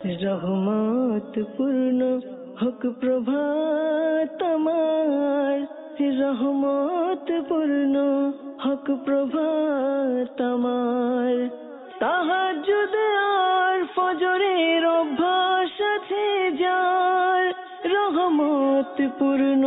রহমত পূর্ণ হক প্রভাত আমার, রহমত পূর্ণ হক প্রভাত আমার। তাহাজ্জুদ আর ফজরের অভ্যাস আছে যার, রহমত পূর্ণ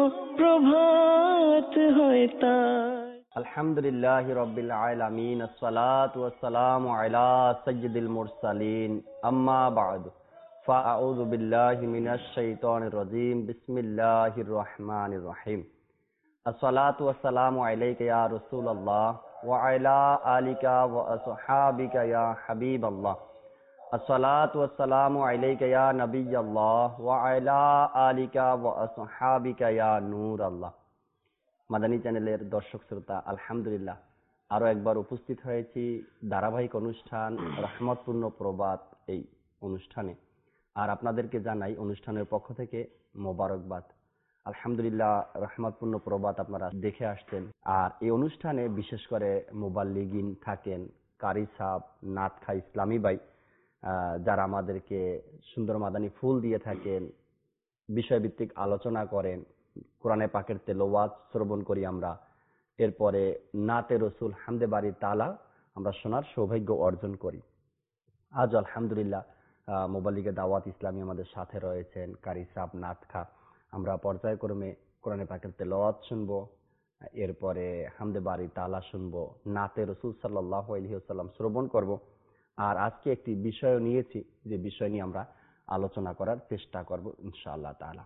প্রভাত হয় তার। আলহামদুলিল্লাহি রাব্বিল আলামিন, আসসালাতু ওয়াসসালামু আলা সাইয়্যিদিল মুরসালিন, আম্মা বা'দ, ফাআউযু বিল্লাহি মিনাশ শাইতানির রাজীম, বিসমিল্লাহির রহমানির রহিম। আসসালাতু ওয়াসসালামু আলাইকা ইয়া রাসূলুল্লাহ ওয়া আলা আলিকা ওয়া আসহাবিকা ইয়া হাবিবাল্লাহ। আসসালাতু ওয়াসসালামু আলাইকা ইয়া নবিয়াল্লাহ ওয়া আলা আলিকা ওয়া আসহাবিকা ইয়া নূরাল্লাহ। মাদানী চ্যানেলের দর্শক শ্রোতা, আলহামদুলিল্লাহ আরো একবার উপস্থিত হয়েছি ধারাবাহিক অনুষ্ঠান রহমতপূর্ণ প্রবাদ এই অনুষ্ঠানে। আর আপনাদেরকে জানাই অনুষ্ঠানের পক্ষ থেকে মোবারকবাদ। আলহামদুলিল্লাহ রহমতপূর্ণ প্রবাদ আপনারা দেখে আসছেন। আর এই অনুষ্ঠানে বিশেষ করে মুবাল্লিগিন থাকেন, কারি সাহেব, নাতখা ইসলামী ভাই, যারা আমাদেরকে সুন্দর মাদানী ফুল দিয়ে থাকেন, বিষয়ভিত্তিক আলোচনা করেন, কোরআনে পাকের তেলাওয়াত শ্রবণ করি আমরা, এরপরে নাতে রসুল হামদে বাড়ি তালা আমরা শোনার সৌভাগ্য অর্জন করি। আজ আলহামদুলিল্লাহ মুবাল্লিগে দাওয়াত ইসলামী আমাদের সাথে রয়েছেন, কারি সাহেব, নাতখা। আমরা পর্যায়ক্রমে কোরআনে পাকের তেলাওয়াত শুনবো, এরপরে হামদে বাড়ি তালা শুনবো, নাতে রসুল সাল্লাল্লাহু আলাইহি ওয়াসাল্লাম শ্রবণ করব। আর আজকে একটি বিষয় নিয়েছি, যে বিষয় নিয়ে আমরা আলোচনা করার চেষ্টা করব ইনশাআল্লাহ তাআলা।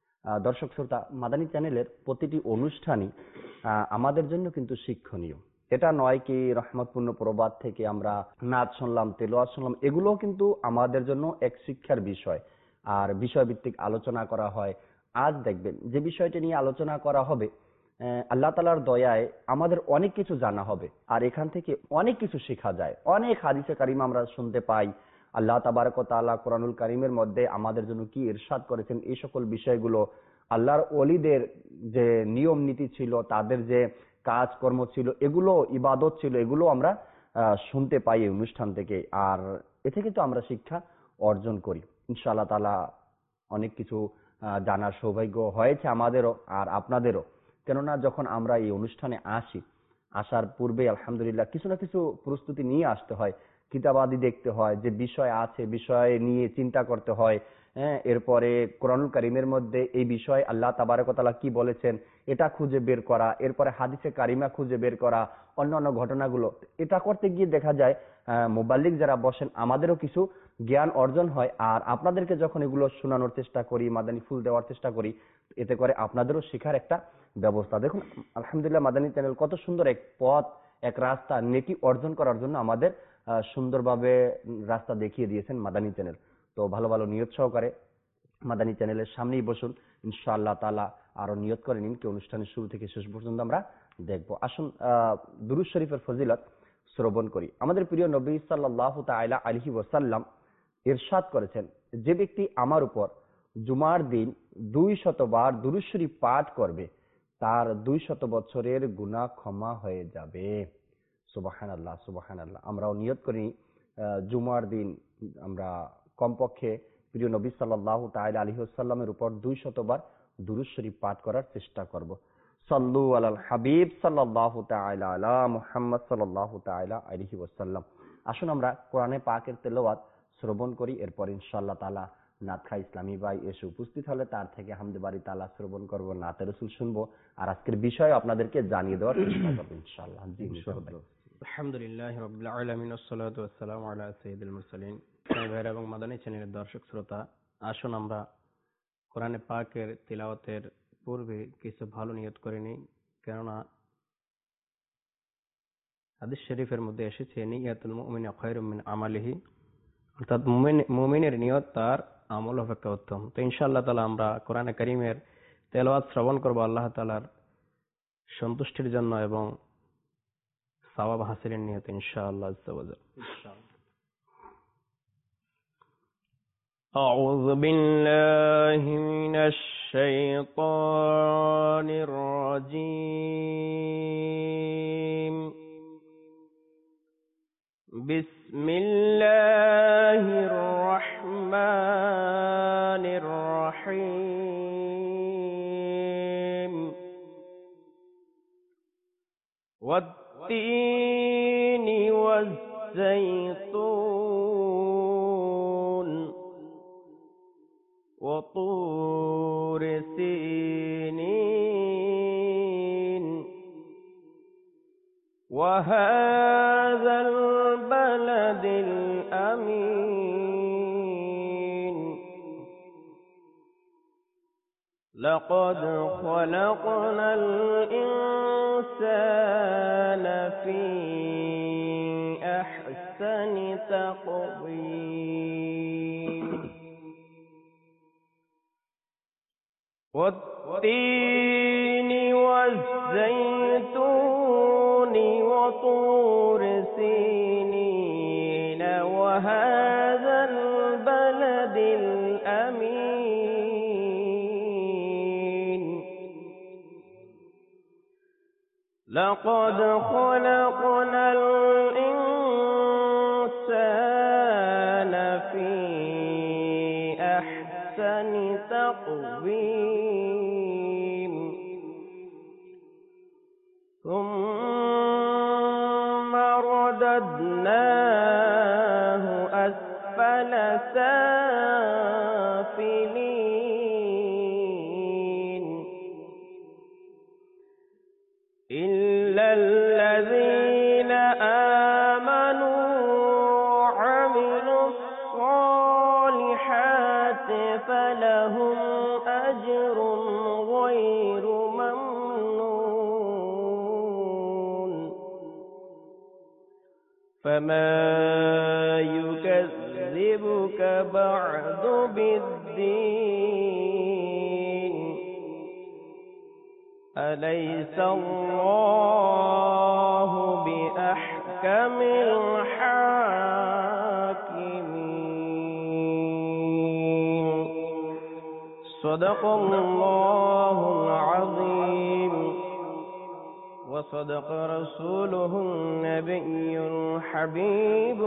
দর্শক শ্রোতা, মাদানী চ্যানেলের প্রতিটি অনুষ্ঠানই আমাদের জন্য কিন্তু শিক্ষণীয়। এটা নয় কি রহমতপূর্ণ প্রবাদ থেকে আমরা নাচ শুনলাম, তেলাওয়াত শুনলাম, এগুলোও কিন্তু আমাদের জন্য এক শিক্ষার বিষয়। আর বিষয়ভিত্তিক আলোচনা করা হয়। আজ দেখবেন যে বিষয়টি নিয়ে আলোচনা করা হবে, আল্লাহ তাআলার দয়ায় আমাদের অনেক কিছু জানা হবে। আর এখান থেকে অনেক কিছু শেখা যায়। অনেক হাদিসে কারিমা আমরা শুনতে পাই। আল্লাহ তাবারক ওয়া তাআলা কোরআনুল কারীমের মধ্যে আমাদের জন্য কি ইরশাদ করেছেন, এই সকল বিষয়গুলো, আল্লাহর ওলিদের যে নিয়ম নীতি ছিল, তাদের যে কাজকর্ম ছিল, এগুলো ইবাদত ছিল, এগুলো আমরা শুনতে পাই এই অনুষ্ঠান থেকে। আর এ থেকে তো আমরা শিক্ষা অর্জন করি ইনশাআল্লাহ তাআলা। অনেক কিছু জানার সৌভাগ্য হয়েছে আমাদেরও আর আপনাদেরও। কেননা যখন আমরা এই অনুষ্ঠানে আসি, আসার পূর্বে আলহামদুলিল্লাহ কিছু না কিছু প্রস্তুতি নিয়ে আসতে হয়। কিতাবাদি দেখতে হয়, যে বিষয় আছে বিষয় নিয়ে চিন্তা করতে হয়। এরপরে কোরআনুল কারীমের মধ্যে এই বিষয় আল্লাহ তাবারক ওয়া তাআলা কি বলেছেন এটা খুঁজে বের করা, এরপরে হাদিসে কারিমা খুঁজে বের করা, অন্যান্য ঘটনাগুলো। এটা করতে গিয়ে দেখা যায় মুবাল্লিগ যারা বসেন আমাদেরও কিছু জ্ঞান অর্জন হয়। আর আপনাদেরকে যখন এগুলো শোনানোর চেষ্টা করি, মাদানী ফুল দেওয়ার চেষ্টা করি, এতে করে আপনাদেরও শেখার একটা ব্যবস্থা। দেখুন আলহামদুলিল্লাহ মাদানী চ্যানেল কত সুন্দর এক পথ, এক রাস্তা নেকি অর্জন করার জন্য আমাদের সুন্দরভাবে রাস্তা দেখিয়ে দিয়েছেন মাদানী চ্যানেল। তো ভালো ভালো নিয়ত সহকারে মাদানী চ্যানেলের সামনেই বসুন, ইনশাআল্লাহ তাআলা আরো নিয়ত করে নিন কি অনুষ্ঠানের শুরু থেকে শেষ পর্যন্ত আমরা দেখবো। আসুন দুরূদ শরীফের ফজিলত শ্রবণ করি। আমাদের প্রিয় নবী সাল্লাল্লাহু তাআলা আলাইহি ওয়াসাল্লাম ইরশাদ করেছেন, যে ব্যক্তি আমার উপর জুমার দিন 200 বার দুরূদ শরীফ পাঠ করবে, তার 200 বছরের গুনাহ ক্ষমা হয়ে যাবে। সুবহানাল্লাহ, সুবহানাল্লাহ। আমরাও নিয়ত করি জুমার দিন আমরা কমপক্ষে প্রিয় নবী সাল্লাল্লাহু তাআলা আলাইহি ওয়াসাল্লামের উপর 200 বার দুরূদ শরীফ পাঠ করার চেষ্টা করব। সাল্লু আলাল হাবিব সাল্লাল্লাহু তাআলা আলা মুহাম্মদ সাল্লাল্লাহু তাআলা আলাইহি ওয়াসাল্লাম। আসুন আমরা কোরআনে পাকের তেলাওয়াত শ্রবণ করি, এরপর ইনশাআল্লাহ তাআলা নাতখা ইসলামী ভাই এসে উপস্থিত হলে তার থেকে হামদে বাড়ি তাআলা শ্রবণ করব, নাতে রাসূল শুনবো, আর আজকের বিষয় আপনাদেরকে জানিয়ে দেওয়ার চেষ্টা করব ইনশাআল্লাহ। জি ইনশাআল্লাহ। আলহামদুলিল্লাহি রাব্বিল আলামিন, ওয়াসসালাতু ওয়াসসালামু আলা সাইয়্যিদিল মুরসালিন। ভাইরা এবং মাদানী চ্যানেলের দর্শক শ্রোতা, আসুন আমরা কোরআনে পাকের তিলাওয়াতের পূর্বে কিছু ভালো নিয়ত করে নিই। কেননা হাদিস শরীফের মধ্যে এসেছে, নিয়াতুল মুমিনি খায়রুম মিন আমালিহি, অর্থাৎ মুমিনের নিয়ত তার আমল অপেক্ষা উত্তম। তো ইনশাআল্লাহ তাআলা আমরা কোরআনে কারীমের তেলাওয়াত শ্রবণ করব আল্লাহ তাআলার সন্তুষ্টির জন্য এবং সওয়াব হাসিলের নিয়তে ইনশাআল্লাহ আযজা ওয়া জাল। أعوذ بالله من الشيطان الرجيم. بسم الله الرحمن الرحمن الرحيم والتين والزيتون وطور سينين وهذا البلد الأمين لقد خلقنا الإنسان في أحسن تقويم والتين والزيتون وطور سينين وهذا البلد الأمين لقد خلقنا الإنسان في أحسن تقويم ثم رددناه أسفل سافلين إلا الذين آمنوا وعملوا الصالحات فلهم أجر غير ممنون فما يكذبك بعد بالدين أليس الله بأحكم الحاكمين صدق الله العظيم وصدق رسوله النبي الحبيب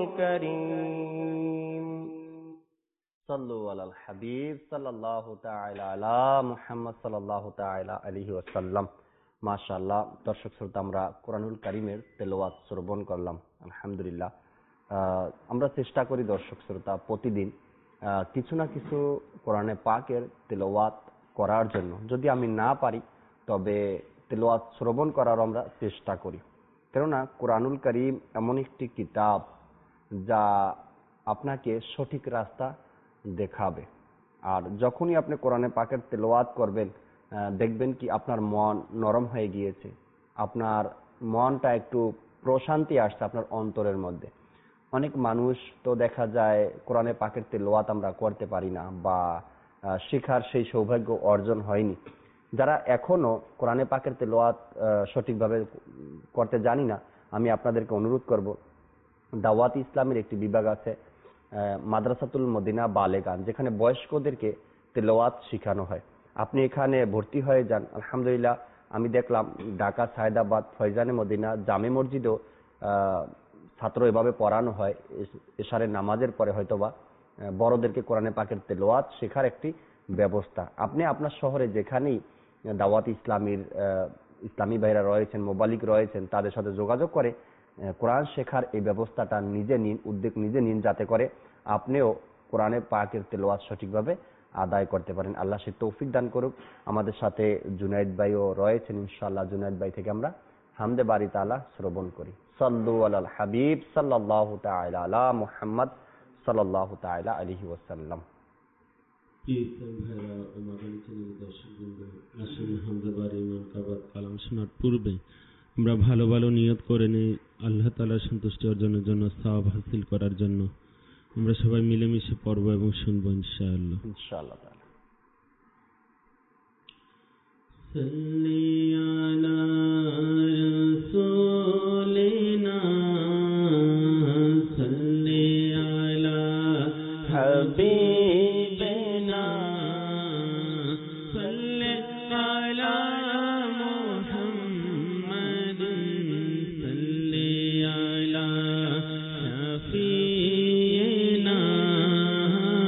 الكريم صلوا على الحبيب صلى الله تعالى على মুহাম্মদ সাল্লাল্লাহু তাআলা আলাইহি ওয়াসাল্লাম। মাশাআল্লাহ, দর্শক শ্রোতা, আমরা কোরআনুল কারীমের তেলাওয়াত শ্রবণ করলাম। আলহামদুলিল্লাহ, আমরা চেষ্টা করি দর্শক শ্রোতা প্রতিদিন কিছু না কিছু কোরআনে পাকের তেলাওয়াত করার জন্য। যদি আমি না পারি তবে তেলাওয়াত শ্রবণ করার আমরা চেষ্টা করি, কেননা কোরআনুল কারীম এমন একটি কিতাব যা আপনাকে সঠিক রাস্তা দেখাবে। আর যখনই আপনি কোরআনে পাকের তেলাওয়াত করবেন, দেখবেন কি আপনার মন নরম হয়ে গিয়েছে, আপনার মনটা একটু প্রশান্তি আসছে আপনার অন্তরের মধ্যে। অনেক মানুষ তো দেখা যায় কোরআনে পাকের তেলাওয়াত আমরা করতে পারি না বা শেখার সেই সৌভাগ্য অর্জন হয়নি। যারা এখনো কোরআনে পাকের তেলাওয়াত সঠিকভাবে করতে জানি না, আমি আপনাদেরকে অনুরোধ করব, দাওয়াত ইসলামের একটি বিভাগ আছে মাদ্রাসাতুল মদিনা বালেগান, যেখানে বয়স্কদেরকে তেলাওয়াত শেখানো হয়। আপনি এখানে ভর্তি হয়ে যান। আলহামদুলিল্লাহ, আমি দেখলাম ঢাকা সায়দাবাদ ফয়জানে মদিনা জামে মসজিদও ছাত্র এভাবে পড়ানো হয়। এশারের নামাজের পরে হয়তোবা বড়দেরকে কোরআনে পাকের তেলাওয়াত শেখার একটি ব্যবস্থা। আপনি আপনার শহরে যেখানেই দাওয়াত ইসলামী ভাইরা রয়েছেন, মোবালিক রয়েছেন, তাদের সাথে যোগাযোগ করে কোরআন শেখার এই ব্যবস্থাটা উদ্যোগ নিজে নিন, যাতে করে আপনিও কোরআনে পাকের তেলাওয়াত সঠিকভাবে আদায় করতে পারেন। আল্লাহ সে তৌফিক দান করুক। আমাদের সাথে জুনাইদ ভাইও রয়েছেন, ইনশাআল্লাহ জুনাইদ ভাই থেকে আমরা হামদে বারি তাআলা শ্রবণ করি। সাল্লু আলাল হাবিব সাল্লাল্লাহু তাআলা আলা মুহাম্মদ সাল্লাল্লাহু তাআলা আলাইহি ওয়াসাল্লাম। কালাম শোনার পূর্বে আমরা ভালো ভালো নিয়ত করে নেই আল্লাহ তাআলার সন্তুষ্টি অর্জনের জন্য, সওয়াব হাসিল করার জন্য। আমরা সবাই মিলেমিশে পড়ব এবং শুনবো ইনশাআল্লাহ। সাল্লি আলা রাসূলিনা সাল্লি আলা হাবিবিনা সাল্লি আলা মুহাম্মাদিন সাল্লি আলা শাফিঈনা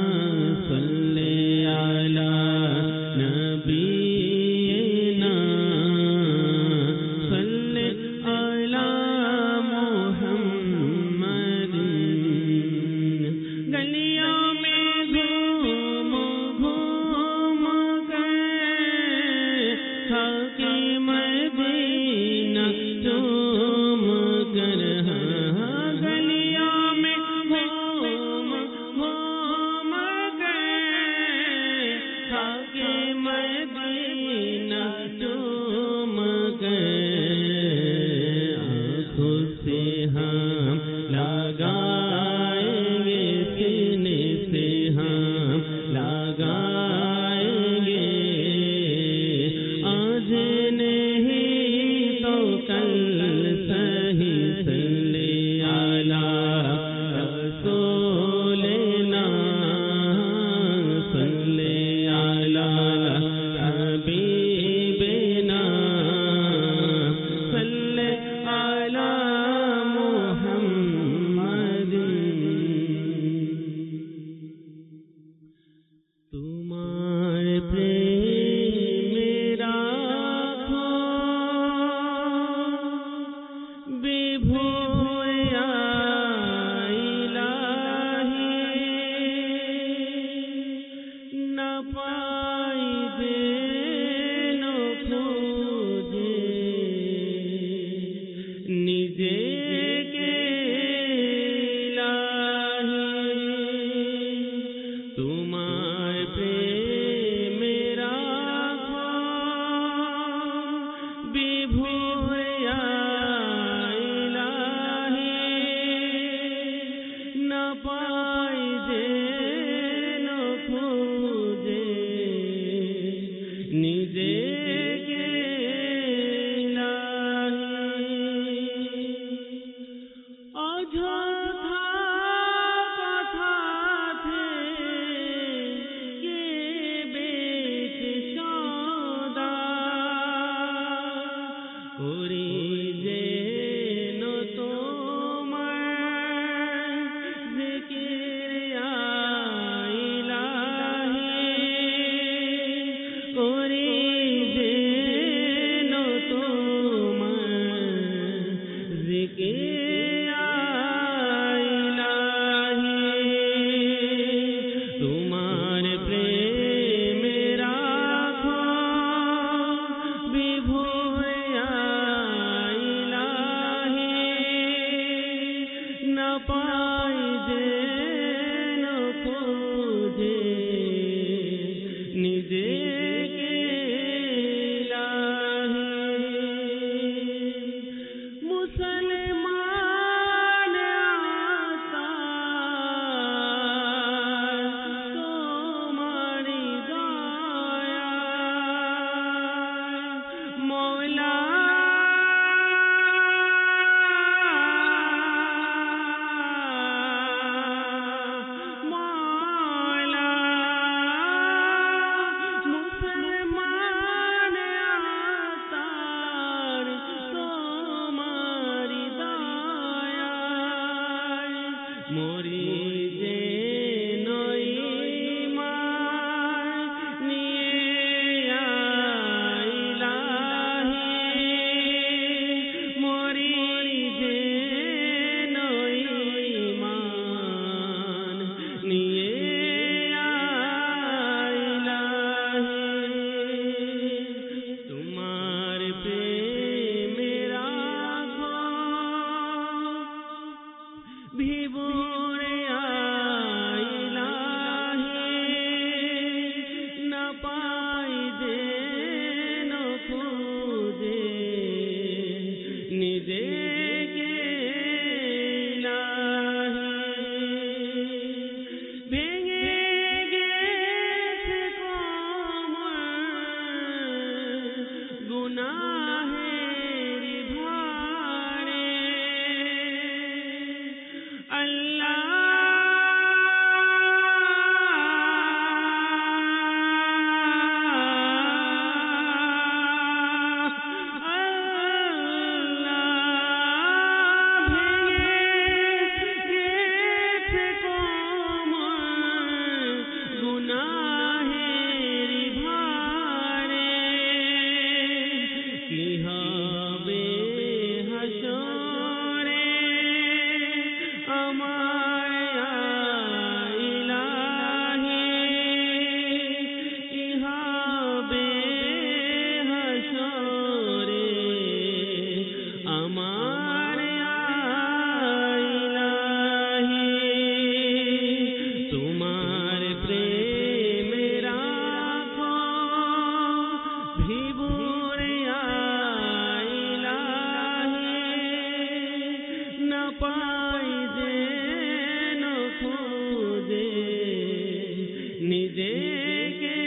নিজেকে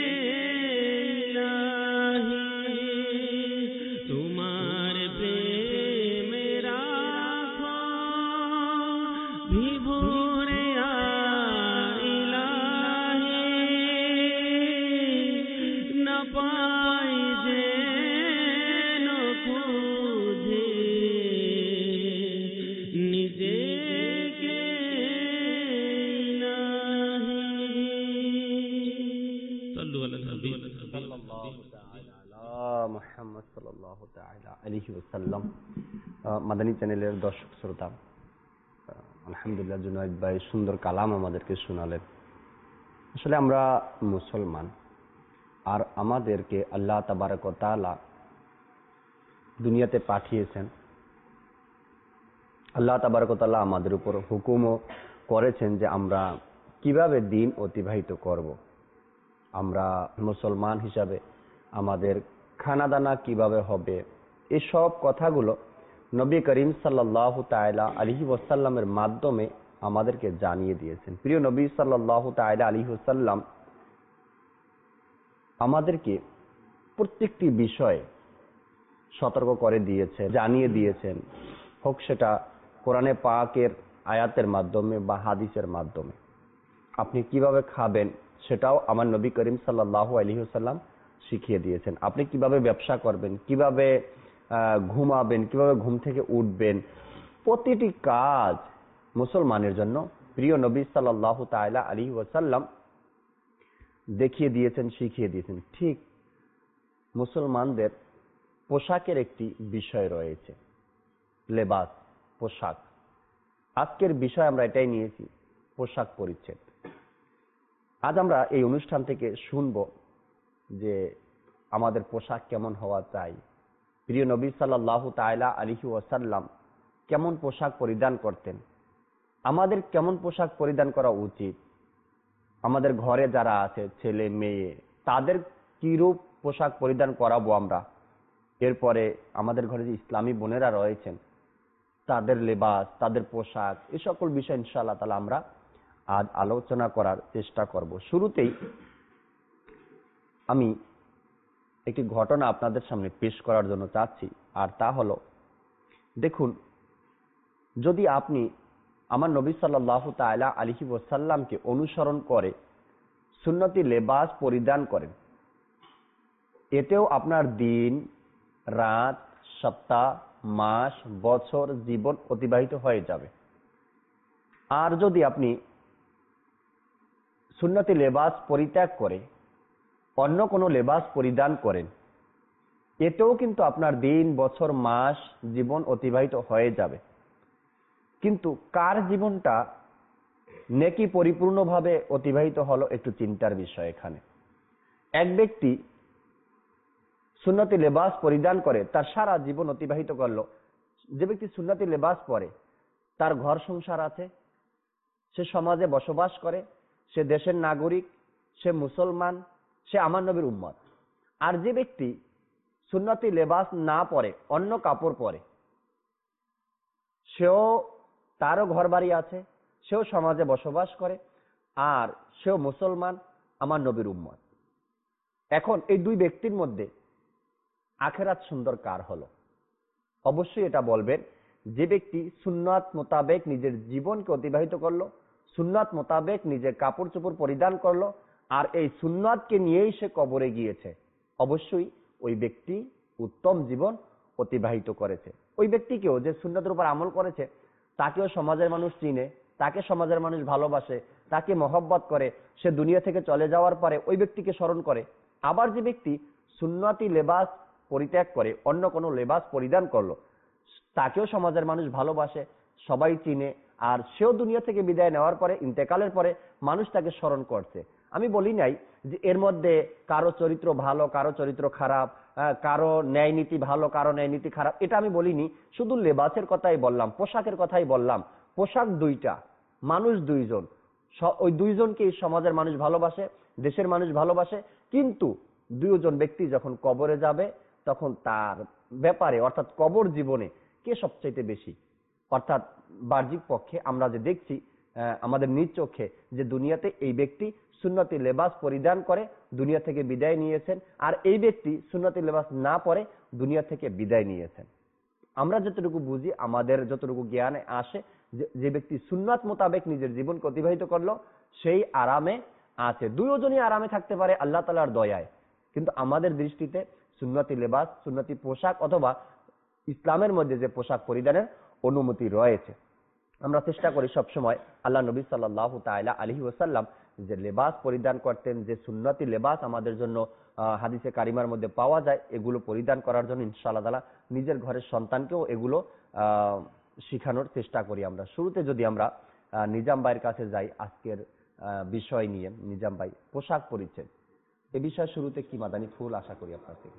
ইলাহি তোমার প্রেমে রাখো বিভোরে ইলাহি না পাই যেন খুঁজে নিজেকে ইলাহি সাল্লু আলা নবী সাল্লাল্লাহু তাআলা আলা মুহাম্মদ সাল্লাল্লাহু তাআলা আলাইহি ওয়াসাল্লাম। মাদানী চ্যানেলের দর্শক শ্রোতা, আলহামদুলিল্লাহ জুনায়েদ ভাই সুন্দর কালাম আমাদেরকে শোনালেন। আসলে আমরা মুসলমান, আর আমাদেরকে আল্লাহ তাবারক ওয়া তাআলা দুনিয়াতে পাঠিয়েছেন। আল্লাহ তাবারক ওয়া তাআলা আমাদের উপর হুকুমও করেছেন যে আমরা কিভাবে দিন অতিবাহিত করব। আমরা মুসলমান হিসাবে আমাদের খানা দানা কিভাবে হবে, এসব কথাগুলো নবী করিম সাল্লাল্লাহু তাআলা আলাইহি ওয়াসাল্লামের মাধ্যমে আমাদেরকে জানিয়ে দিয়েছেন। প্রিয় নবী সাল্লাল্লাহু তাআলা আলাইহি ওয়াসাল্লাম আমাদেরকে প্রত্যেকটি বিষয়ে সতর্ক করে দিয়েছেন, জানিয়ে দিয়েছেন, হোক সেটা কোরআনে পাকের আয়াতের মাধ্যমে বা হাদিসের মাধ্যমে। আপনি কিভাবে খাবেন সেটাও আমার নবী করিম সাল্লাল্লাহু আলাইহি ওয়াসাল্লাম শিখিয়ে দিয়েছেন। আপনি কিভাবে ব্যবসা করবেন, কিভাবে ঘুমাবেন, কিভাবে ঘুম থেকে উঠবেন, প্রতিটি কাজ মুসলমানের জন্য প্রিয় নবী সাল্লাল্লাহু তাআলা আলাইহি ওয়াসাল্লাম দেখিয়ে দিয়েছেন, শিখিয়ে দিয়েছেন। ঠিক মুসলমানদের পোশাকের একটি বিষয় রয়েছে, লেবাস, পোশাক। আজকের বিষয় আমরা এটাই নিয়েছি, পোশাক পরিচ্ছদ। আজ আমরা এই অনুষ্ঠান থেকে শুনব যে আমাদের পোশাক কেমন হওয়া চাই, প্রিয় নবী সাল্লাল্লাহু তাআলা আলাইহি ওয়াসাল্লাম কেমন পোশাক পরিধান করতেন, আমাদের কেমন পোশাক পরিধান করা উচিত, আমাদের ঘরে যারা আছে ছেলে মেয়ে তাদের কিরূপ পোশাক পরিধান করাবো আমরা, এরপরে আমাদের ঘরে যে ইসলামী বোনেরা রয়েছেন তাদের লেবাস, তাদের পোশাক, এই সকল বিষয় ইনশাআল্লাহ তাআলা আমরা আজ আলোচনা করার চেষ্টা করব। শুরুতেই আমি একটি ঘটনা আপনাদের সামনে পেশ করার জন্য চাচ্ছি, আর তা হলো, দেখুন, যদি আপনি আমার নবী সাল্লাল্লাহু তাআলা আলাইহি ওয়াসাল্লামকে অনুসরণ করে সুন্নতি লেবাস পরিধান করেন, এতেও আপনার দিন, রাত, সপ্তাহ, মাস, বছর, জীবন অতিবাহিত হয়ে যাবে। আর যদি আপনি সুন্নতি লেবাস পরিত্যাগ করে অন্য কোনো লেবাস পরিধান করেন, এতেও কিন্তু আপনার দিন, বছর, মাস, জীবন অতিবাহিত হয়ে যাবে। কিন্তু কার জীবনটা নেকি পরিপূর্ণভাবে অতিবাহিত হলো একটু চিন্তার বিষয় এখানে। এক ব্যক্তি সুন্নতি লেবাস পরিধান করে তার সারা জীবন অতিবাহিত করলো। যে ব্যক্তি সুন্নতি লেবাস পরে তার ঘর সংসার আছে, সে সমাজে বসবাস করে, সে দেশের নাগরিক, সে মুসলমান, সে আমার নবীর উম্মত। আর যে ব্যক্তি সুন্নতি লেবাস না পরে, অন্য কাপড় পরে, সেও, তারও ঘর বাড়ি আছে, সেও সমাজে বসবাস করে, আর সেও মুসলমান, আমার নবীর উম্মত। এখন এই দুই ব্যক্তির মধ্যে আখিরাত সুন্দর কার হলো? অবশ্যই এটা বলবেন যে ব্যক্তি সুন্নাত মোতাবেক নিজের জীবনকে অতিবাহিত করলো, সুন্নাত মোতাবেক নিজের কাপড় চোপড় পরিধান করলো, আর এই সুন্নাতকে নিয়েই সে কবরে গিয়েছে, অবশ্যই ওই ব্যক্তি উত্তম জীবন অতিবাহিত করেছে। ওই ব্যক্তিকেও যে সুন্নাতের উপর আমল করেছে তাকেও সমাজের মানুষ চিনে, তাকে সমাজের মানুষ ভালোবাসে, তাকে মহব্বত করে, সে দুনিয়া থেকে চলে যাওয়ার পরে ওই ব্যক্তিকে স্মরণ করে। আবার যে ব্যক্তি সুন্নতি লেবাস পরিত্যাগ করে অন্য কোনো লেবাস পরিধান করলো, তাকেও সমাজের মানুষ ভালোবাসে, সবাই চিনে, আর সেও দুনিয়া থেকে বিদায় নেওয়ার পরে, ইন্তেকালের পরে মানুষ তাকে স্মরণ করছে। আমি বলি নাই যে এর মধ্যে কারো চরিত্র ভালো, কারো চরিত্র খারাপ, কারো ন্যায় নীতি ভালো, কারো ন্যায় নীতি খারাপ, এটা আমি বলিনি। শুধু লেবাসের কথাই বললাম, পোশাকের কথাই বললাম। পোশাক দুইটা, মানুষ দুইজন, ওই দুইজনকে সমাজের মানুষ ভালোবাসে, দেশের মানুষ ভালোবাসে, কিন্তু দুইজন ব্যক্তি যখন কবরে যাবে তখন তার ব্যাপারে, অর্থাৎ কবর জীবনে কে সবচাইতে বেশি, অর্থাৎ বাহ্যিক পক্ষে আমরা যে দেখছি আমাদের নিজ চোখে যে দুনিয়াতে এই ব্যক্তি সুন্নতি লেবাস পরিধান করে দুনিয়া থেকে বিদায় নিয়েছেন, আর এই ব্যক্তি সুন্নতি লেবাস না পরে দুনিয়া থেকে বিদায় নিয়েছেন। আমরা যতটুকু বুঝি, আমাদের যতটুকু জ্ঞানে আসে, যে ব্যক্তি সুন্নাত মোতাবেক নিজের জীবনকে অতিবাহিত করলো সেই আরামে আছে। দুজনই আরামে থাকতে পারে আল্লাহ তাআলার দয়ায়। কিন্তু আমাদের দৃষ্টিতে সুন্নতি লেবাস, সুন্নতি পোশাক অথবা ইসলামের মধ্যে যে পোশাক পরিধানের অনুমতি রয়েছে, আমরা চেষ্টা করি সবসময় আল্লাহ নবী সাল্লাল্লাহু তাআলা আলাইহি ওয়াসাল্লাম যে লেবাস পরিধান করতেন, যে সুন্নতি লেবাস আমাদের জন্য হাদিসে কারিমার মধ্যে পাওয়া যায়, এগুলো পরিধান করার জন্য ইনশাআল্লাহ তাআলা নিজের ঘরের সন্তানকেও এগুলো শিখানোর চেষ্টা করি। আমরা শুরুতে যদি আমরা নিজাম ভাইয়ের কাছে যাই আজকের বিষয় নিয়ে, নিজাম ভাই পোশাক পরিচ্ছদ এ বিষয়ে শুরুতে কি মাদানী ফুল আশা করি আপনার থেকে।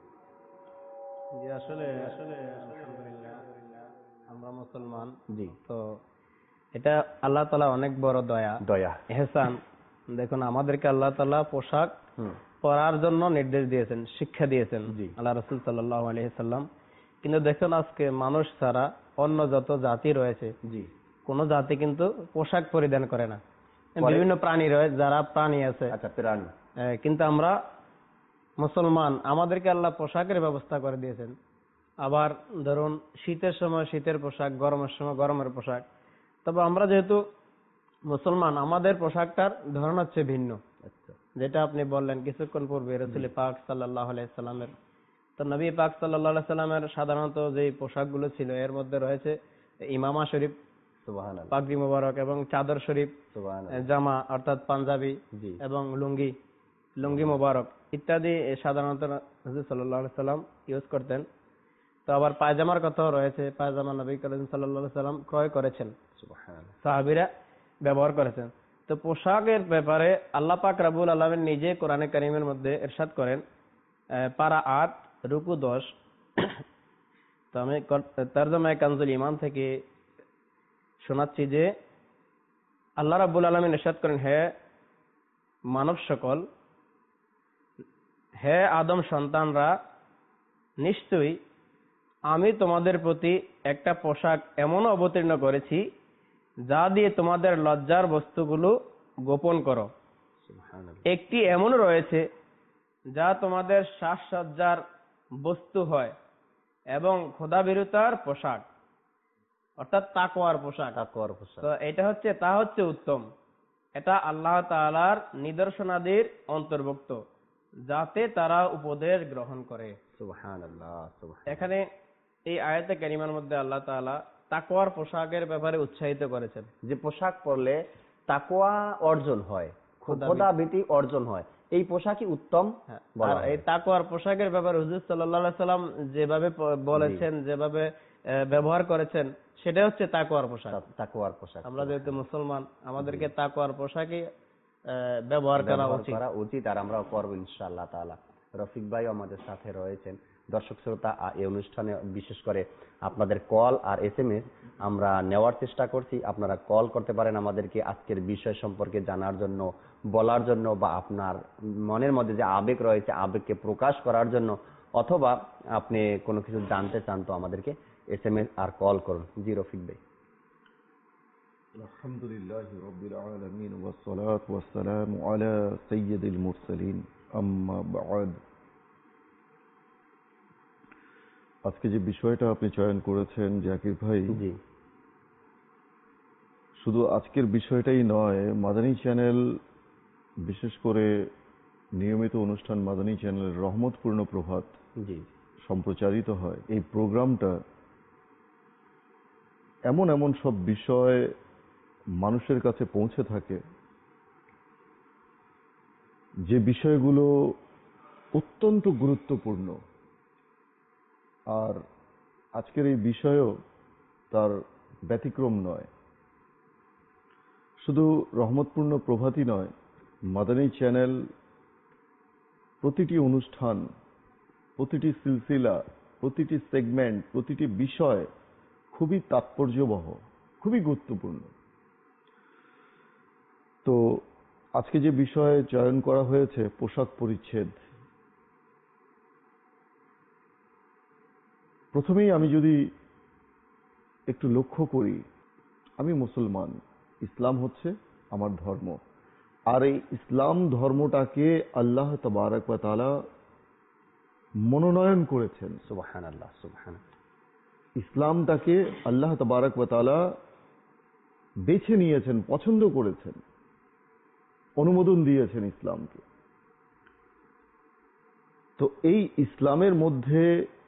জি, আসলে আলহামদুলিল্লাহ আমরা মুসলমান, জি, তো এটা আল্লাহ তাআলা অনেক বড় দয়া ইহসান। দেখুন, আমাদেরকে আল্লাহ তাআলা পোশাক পরার জন্য নির্দেশ দিয়েছেন, শিক্ষা দিয়েছেন আল্লাহ রাসূল সাল্লাল্লাহু আলাইহি সাল্লাম। কিন্তু দেখুন, আজকে মানুষ ছাড়া অন্য যত জাতি রয়েছে, কোন জাতি কিন্তু পোশাক পরিধান করে না। বিভিন্ন প্রাণী রয়েছে, যারা প্রাণী আছে, কিন্তু আমরা মুসলমান, আমাদেরকে আল্লাহ পোশাকের ব্যবস্থা করে দিয়েছেন। আবার ধরুন শীতের সময় শীতের পোশাক, গরমের সময় গরমের পোশাক। তবে আমরা যেহেতু মুসলমান, আমাদের পোশাকটার ধরন হচ্ছে ভিন্ন। যেটা আপনি বললেন কিছুক্ষণ পূর্বে, রাসূল পাক সাল্লাল্লাহু আলাইহি সাল্লামের, তো নবী পাক সাল্লাল্লাহু আলাইহি সাল্লামের সাধারণত যে পোশাকগুলো ছিল এর মধ্যে রয়েছে ইমামা শরীফ, সুবহানাল্লাহ, পাগড়ি মোবারক, এবং চাদর শরীফ, সুবহানাল্লাহ, জামা অর্থাৎ পাঞ্জাবি, এবং লুঙ্গি মোবারক ইত্যাদি সাধারণত রাসূল সাল্লাল্লাহু আলাইহি সাল্লাম ইউজ করতেন। তো আবার পায়জামার কথাও রয়েছে, পায়জামা নবী করিম সাল্লাল্লাহু আলাইহি সাল্লাম ক্রয় করেছেন, সুবহানাল্লাহ, সাহাবীরা ব্যবহার করেছেন। তো পোশাকের ব্যাপারে আল্লাহ পাক রব্বুল আলামিন নিজে কোরআনে কারীমের মধ্যে ইরশাদ করেন, পারা ৮ রুকু ১০। তো আমি তরজমা কানজুল ঈমান থেকে শোনাচ্ছি যে আল্লাহ রাব্বুল আলামিন ইরশাদ করেন, হে মানব সকল, হে আদম সন্তানরা, নিশ্চয়ই আমি তোমাদের প্রতি একটা পোশাক এমন অবতীর্ণ করেছি যা দিয়ে তোমাদের লজ্জার বস্তুগুলো গোপন করো। একটি এমন রয়েছে যা তোমাদের সাজসজ্জার বস্তু হয় এবং খোদাভীরুতার পোশাক, অর্থাৎ তাকওয়ার পোশাক। তো এটা হচ্ছে উত্তম। এটা আল্লাহ তাআলার নিদর্শনাদির অন্তর্ভুক্ত, যাতে তারা উপদেশ গ্রহণ করে। সুবহানাল্লাহ, সুবহানাল্লাহ। এখানে এই আয়াতে কারিমার মধ্যে আল্লাহ তাআলা তাকওয়ার পোশাকের ব্যাপারে উৎসাহিত করেছেন, যে পোশাক পরলে তাকওয়া অর্জন হয়, খোদাভীতি অর্জন হয়, এই পোশাকই উত্তম। আর এই তাকওয়ার পোশাকের ব্যাপারে হুজুর সাল্লাল্লাহু আলাইহি সাল্লাম যেভাবে বলেছেন, যেভাবে ব্যবহার করেছেন, সেটা হচ্ছে তাকওয়ার পোশাক। আমরা যেহেতু মুসলমান, আমাদেরকে তাকওয়ার পোশাকই ব্যবহার করা উচিত, আর আমরা করব ইনশাআল্লাহ তাআলা। রফিক ভাই আমাদের সাথে রয়েছেন। দর্শক শ্রোতা, এই অনুষ্ঠানে বিশেষ করে আপনাদের কল আর SMS আমরা নেওয়ার চেষ্টা করছি। আপনারা কল করতে পারেন আমাদেরকে আজকের বিষয় সম্পর্কে জানার জন্য, বলার জন্য, বা আপনার মনের মধ্যে যে আবেগ রয়েছে আবেগকে প্রকাশ করার জন্য, অথবা আপনি কোনো কিছু জানতে চান তো আমাদেরকে SMS আর কল করুন। জি রফিক ভাই। আলহামদুলিল্লাহি রাব্বিল আলামিন ওয়াস সালাতু ওয়াস সালামু আলা সাইয়্যিদিল মুরসালিন, আম্মা বা'দ। আজকে যে বিষয়টা আপনি চয়ন করেছেন জাকির ভাই, শুধু আজকের বিষয়টাই নয়, মাদানী চ্যানেল, বিশেষ করে নিয়মিত অনুষ্ঠান মাদানী চ্যানেলের রহমতপূর্ণ প্রভাত সম্প্রচারিত হয়। এই প্রোগ্রামটা এমন সব বিষয় মানুষের কাছে পৌঁছে থাকে, যে বিষয়গুলো অত্যন্ত গুরুত্বপূর্ণ। আর আজকের এই বিষয়ও তার ব্যতিক্রম নয়। শুধু রহমতপূর্ণ প্রভাতই নয়, মাদানী চ্যানেল প্রতিটি অনুষ্ঠান, প্রতিটি সিলসিলা, প্রতিটি সেগমেন্ট, প্রতিটি বিষয় খুবই তাৎপর্যবহ, খুবই গুরুত্বপূর্ণ। তো আজকে যে বিষয়ে চয়ন করা হয়েছে পোশাক পরিচ্ছদ, প্রথমেই আমি যদি একটু লক্ষ্য করি, আমি মুসলমান, ইসলাম হচ্ছে আমার ধর্ম। আর এই ইসলাম ধর্মটাকে আল্লাহ তাবারক ওয়া তাআলা মনোনয়ন করেছেন। সুবহানাল্লাহ, সুবহানাল্লাহ। ইসলামটাকে আল্লাহ তাবারক ওয়া তাআলা বেছে নিয়েছেন, পছন্দ করেছেন, অনুমোদন দিয়েছেন ইসলামকে। তো এই ইসলামের মধ্যে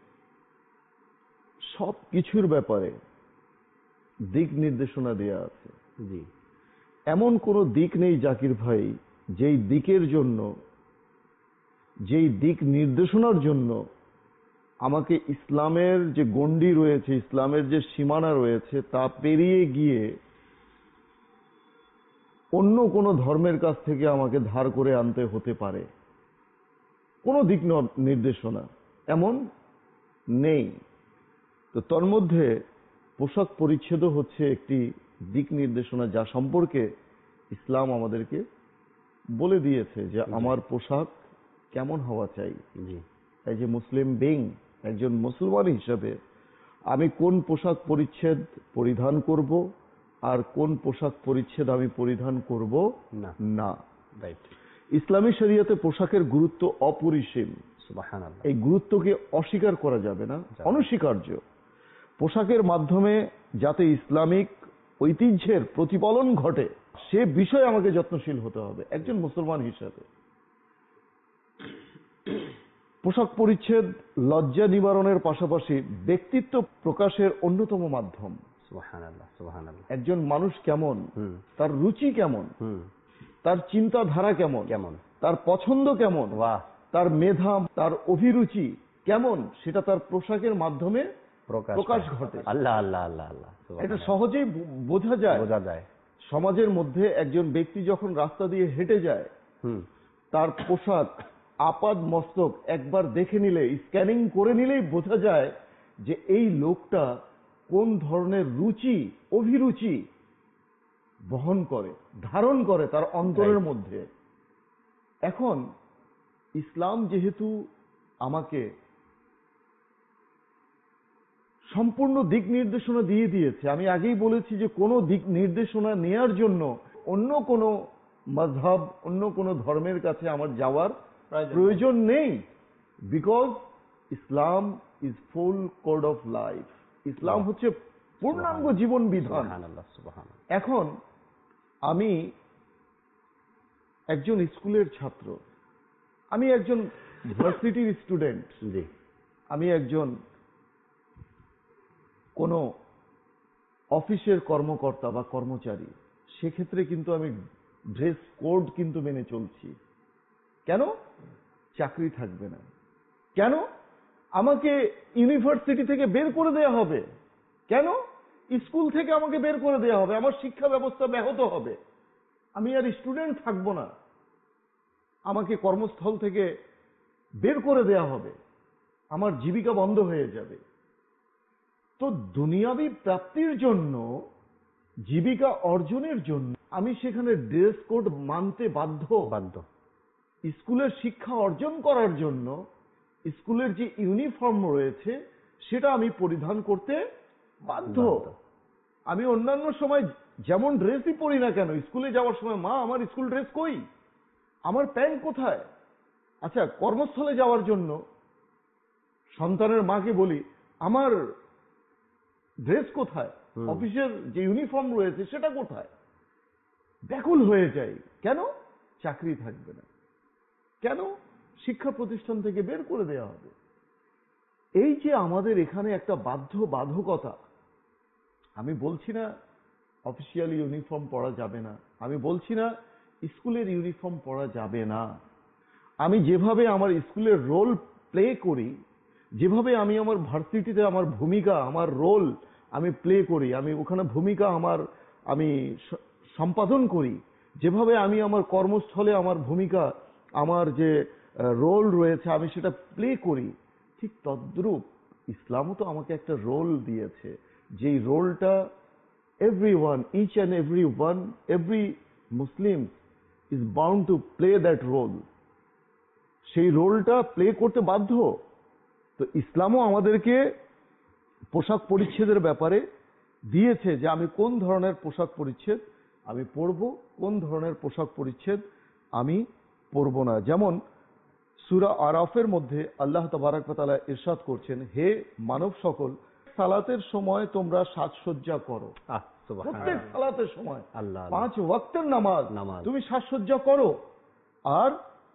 সব কিছুর ব্যাপারে দিক নির্দেশনা দেয়া আছে। জি। এমন কোনো দিক নেই জাকির ভাই, যেই দিকের জন্য, যেই দিক নির্দেশনার জন্য আমাকে ইসলামের যে গণ্ডি রয়েছে, ইসলামের যে সীমানা রয়েছে, তা পেরিয়ে গিয়ে অন্য কোনো ধর্মের কাছ থেকে আমাকে ধার করে আনতে হতে পারে। কোনো দিক নির্দেশনা এমন নেই। তো তোর মধ্যে পোশাক পরিচ্ছদ হচ্ছে একটি দিক নির্দেশনা, যা সম্পর্কে ইসলাম আমাদেরকে বলে দিয়েছে যে আমার পোশাক কেমন হওয়া চাই। এই যে মুসলিম বিং, একজন মুসলমান হিসাবে আমি কোন পোশাক পরিচ্ছদ পরিধান করব আর কোন পোশাক পরিচ্ছদ আমি পরিধান করব না। ইসলামী শরীয়তে পোশাকের গুরুত্ব অপরিসীম। সুবহানাল্লাহ। এই গুরুত্বকে অস্বীকার করা যাবে না, অনস্বীকার্য। পোশাকের মাধ্যমে যাতে ইসলামিক ঐতিহ্যের প্রতিফলন ঘটে, সে বিষয়ে আমাকে যত্নশীল হতে হবে একজন মুসলমান হিসাবে। পোশাক পরিচ্ছদ লজ্জা নিবারণের পাশাপাশি ব্যক্তিত্ব প্রকাশের অন্যতম মাধ্যম। সুবহানাল্লাহ, সুবহানাল্লাহ। একজন মানুষ কেমন, তার রুচি কেমন, তার চিন্তাধারা কেমন, তার পছন্দ কেমন, তার মেধা, তার অভিরুচি কেমন, সেটা তার পোশাকের মাধ্যমে প্রকাশ ঘটে। আল্লাহ আল্লাহ আল্লাহ আল্লাহ। এটা সহজেই বোঝা যায়। সমাজের মধ্যে একজন ব্যক্তি যখন রাস্তা দিয়ে হেঁটে যায়, তার পোশাক আপাদ মস্তক একবার দেখে নিলে, স্ক্যানিং করে নিলেই বোঝা যায় যে এই লোকটা কোন ধরনের রুচি, অভিরুচি বহন করে, ধারণ করে তার অন্তরের মধ্যে। এখন ইসলাম যেহেতু আমাকে সম্পূর্ণ দিক নির্দেশনা দিয়ে দিয়েছে, আমি আগেই বলেছি যে কোনো দিক নির্দেশনা নেয়ার জন্য অন্য কোনো মাযহাব, অন্য কোনো ধর্মের কাছে আমার যাওয়ার প্রয়োজন নেই। Because Islam is full code of life. ইসলাম হচ্ছে পূর্ণাঙ্গ জীবন বিধান। এখন আমি একজন স্কুলের ছাত্র, আমি একজন ভার্সিটির স্টুডেন্ট, আমি একজন কোন অফিসের কর্মকর্তা বা কর্মচারী, সেক্ষেত্রে কিন্তু আমি ড্রেস কোড কিন্তু মেনে চলছি। কেন? চাকরি থাকবে না। কেন? আমাকে ইউনিভার্সিটি থেকে বের করে দেয়া হবে। কেন? স্কুল থেকে আমাকে বের করে দেয়া হবে, আমার শিক্ষা ব্যবস্থা ব্যাহত হবে, আমি আর স্টুডেন্ট থাকবো না, আমাকে কর্মস্থল থেকে বের করে দেয়া হবে, আমার জীবিকা বন্ধ হয়ে যাবে। তো দুনিয়াবি প্রাপ্তির জন্য, জীবিকা অর্জনের জন্য আমি সেখানে ড্রেস কোড মানতে বাধ্য। স্কুলের শিক্ষা অর্জন করার জন্য স্কুলের যে ইউনিফর্ম রয়েছে সেটা আমি পরিধান করতে বাধ্য। আমি অন্যান্য সময় যেমন ড্রেসই পরি না কেন, স্কুলে যাওয়ার সময় মা আমার স্কুল ড্রেস কই, আমার প্যান্ট কোথায়? আচ্ছা, কর্মস্থলে যাওয়ার জন্য সন্তানের মাকে বলি আমার ড্রেস কোথায়, অফিসের যে ইউনিফর্ম রয়েছে সেটা কোথায়? ব্যাকুল হয়ে যাই। কেন? চাকরি থাকবে না। কেন? শিক্ষা প্রতিষ্ঠান থেকে বের করে দেওয়া হবে। এই যে আমাদের এখানে একটা বাধ্যবাধকতা, আমি বলছি না অফিসিয়াল ইউনিফর্ম পরা যাবে না, আমি বলছি না স্কুলের ইউনিফর্ম পরা যাবে না। আমি যেভাবে আমার স্কুলের রোল প্লে করি, যেভাবে আমি আমার ভার্সিটিতে আমার ভূমিকা, আমার রোল আমি প্লে করি, আমি ওখানে ভূমিকা আমি সম্পাদন করি, যেভাবে আমি আমার কর্মস্থলে আমার ভূমিকা, আমার যে রোল রয়েছে আমি সেটা প্লে করি, ঠিক তদ্রূপ ইসলামও তো আমাকে একটা রোল দিয়েছে, যেই রোলটা everyone, each and every Muslim is bound to play that role. সেই রোলটা প্লে করতে বাধ্য। তো ইসলামও আমাদেরকে পোশাক পরিচ্ছদের ব্যাপারে দিয়েছে যে আমি কোন ধরনের পোশাক পরিচ্ছদ আমি পরব, কোন ধরনের পোশাক পরিচ্ছদ আমি পরব না। যেমন সূরা আরাফের মধ্যে আল্লাহ তাবারক ওয়া তাআলা ইরশাদ করছেন, হে মানব সকল, সালাতের সময় তোমরা সাজসজ্জা করো। প্রত্যেক সালাতের সময় 5 ওয়াক্তের নামাজ তুমি সাজসজ্জা করো, আর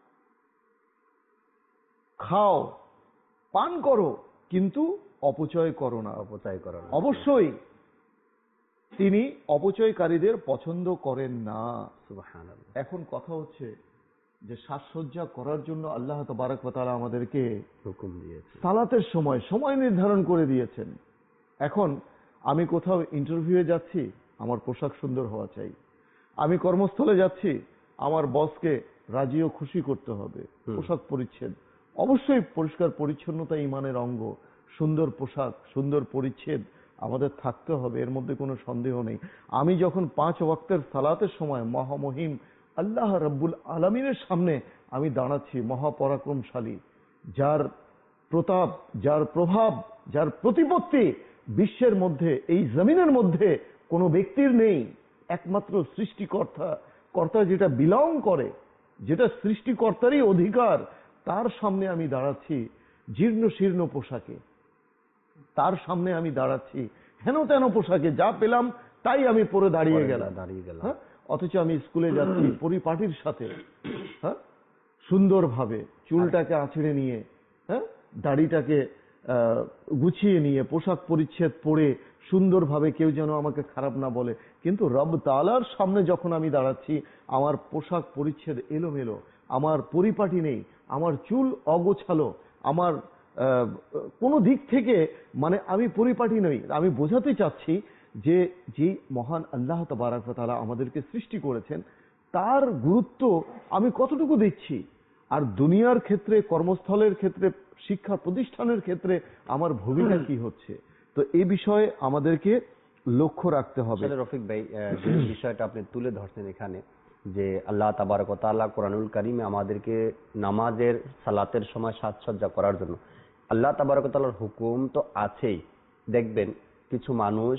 খাও, পান করো, কিন্তু অপচয় করো না। অবশ্যই তিনি অপচয়কারীদের পছন্দ করেন না। এখন কথা হচ্ছে যে সাজসজ্জা করার জন্য আল্লাহ তাবারক ওয়া তাআলা আমাদেরকে হুকুম দিয়েছেন, সালাতের সময় নির্ধারণ করে দিয়েছেন। এখন আমি কোথাও ইন্টারভিউয়ে যাচ্ছি, আমার পোশাক সুন্দর হওয়া চাই। আমি কর্মস্থলে যাচ্ছি, আমার বসকে রাজি ও খুশি করতে হবে। পোশাক পরিচ্ছদ অবশ্যই পরিষ্কার পরিচ্ছন্নতা ঈমানের অঙ্গ। সুন্দর পোশাক, সুন্দর পরিচ্ছদ আমাদের থাকতে হবে, এর মধ্যে কোনো সন্দেহ নেই। আমি যখন 5 ওয়াক্তের সালাতের সময় মহামহিম আল্লাহ রাব্বুল আলামিনের সামনে আমি দাঁড়াচ্ছি, মহাপরাক্রমশালী, যার প্রতাপ, যার প্রভাব, যার প্রতিপত্তি বিশ্বের মধ্যে, এই জমিনের মধ্যে কোনো ব্যক্তির নেই, একমাত্র সৃষ্টিকর্তা যেটা বিলং করে, যেটা সৃষ্টিকর্তারই অধিকার, তার সামনে আমি দাঁড়াচ্ছি জীর্ণ শীর্ণ পোশাকে, তার সামনে আমি দাঁড়াচ্ছি হেন তেন পোশাকে, যা পেলাম তাই আমি পরে দাঁড়িয়ে গেলাম। হ্যাঁ, অথচ আমি স্কুলে যাচ্ছি পরিপাটির সাথে, হ্যাঁ, সুন্দরভাবে চুলটাকে আঁচড়ে নিয়ে, হ্যাঁ, দাড়িটাকে গুছিয়ে নিয়ে, পোশাক পরিচ্ছদ পরে সুন্দরভাবে, কেউ যেন আমাকে খারাপ না বলে। কিন্তু রব তাআলার সামনে যখন আমি দাঁড়াচ্ছি, আমার পোশাক পরিচ্ছদ এলোমেলো, আমার পরিপাটি নেই, আমার চুল অগোছালো, আমার কোনো দিক থেকে মানে আমি পরিপাটি নই। আমি বোঝাতে চাচ্ছি যে যে মহান আল্লাহ তাবারক ওয়া তাআলা আমাদেরকে সৃষ্টি করেছেন, তার গুরুত্ব আমি কতটুকু দিচ্ছি, আর দুনিয়ার ক্ষেত্রে, কর্মস্থলের ক্ষেত্রে, শিক্ষা প্রতিষ্ঠানের ক্ষেত্রে আমার ভূমিকা কি হচ্ছে। তো এই বিষয়ে আমাদেরকে লক্ষ্য রাখতে হবে। রফিক ভাই, যে বিষয়টা আপনি তুলে ধরছেন এখানে, যে আল্লাহ তাবারক ওয়া তাআলা কোরআনুল কারীমে আমাদেরকে নামাজের, সালাতের সময় সাজসজ্জা করার জন্য আল্লাহ তাবারক ওয়া তাআলার হুকুম তো আছেই। দেখবেন কিছু মানুষ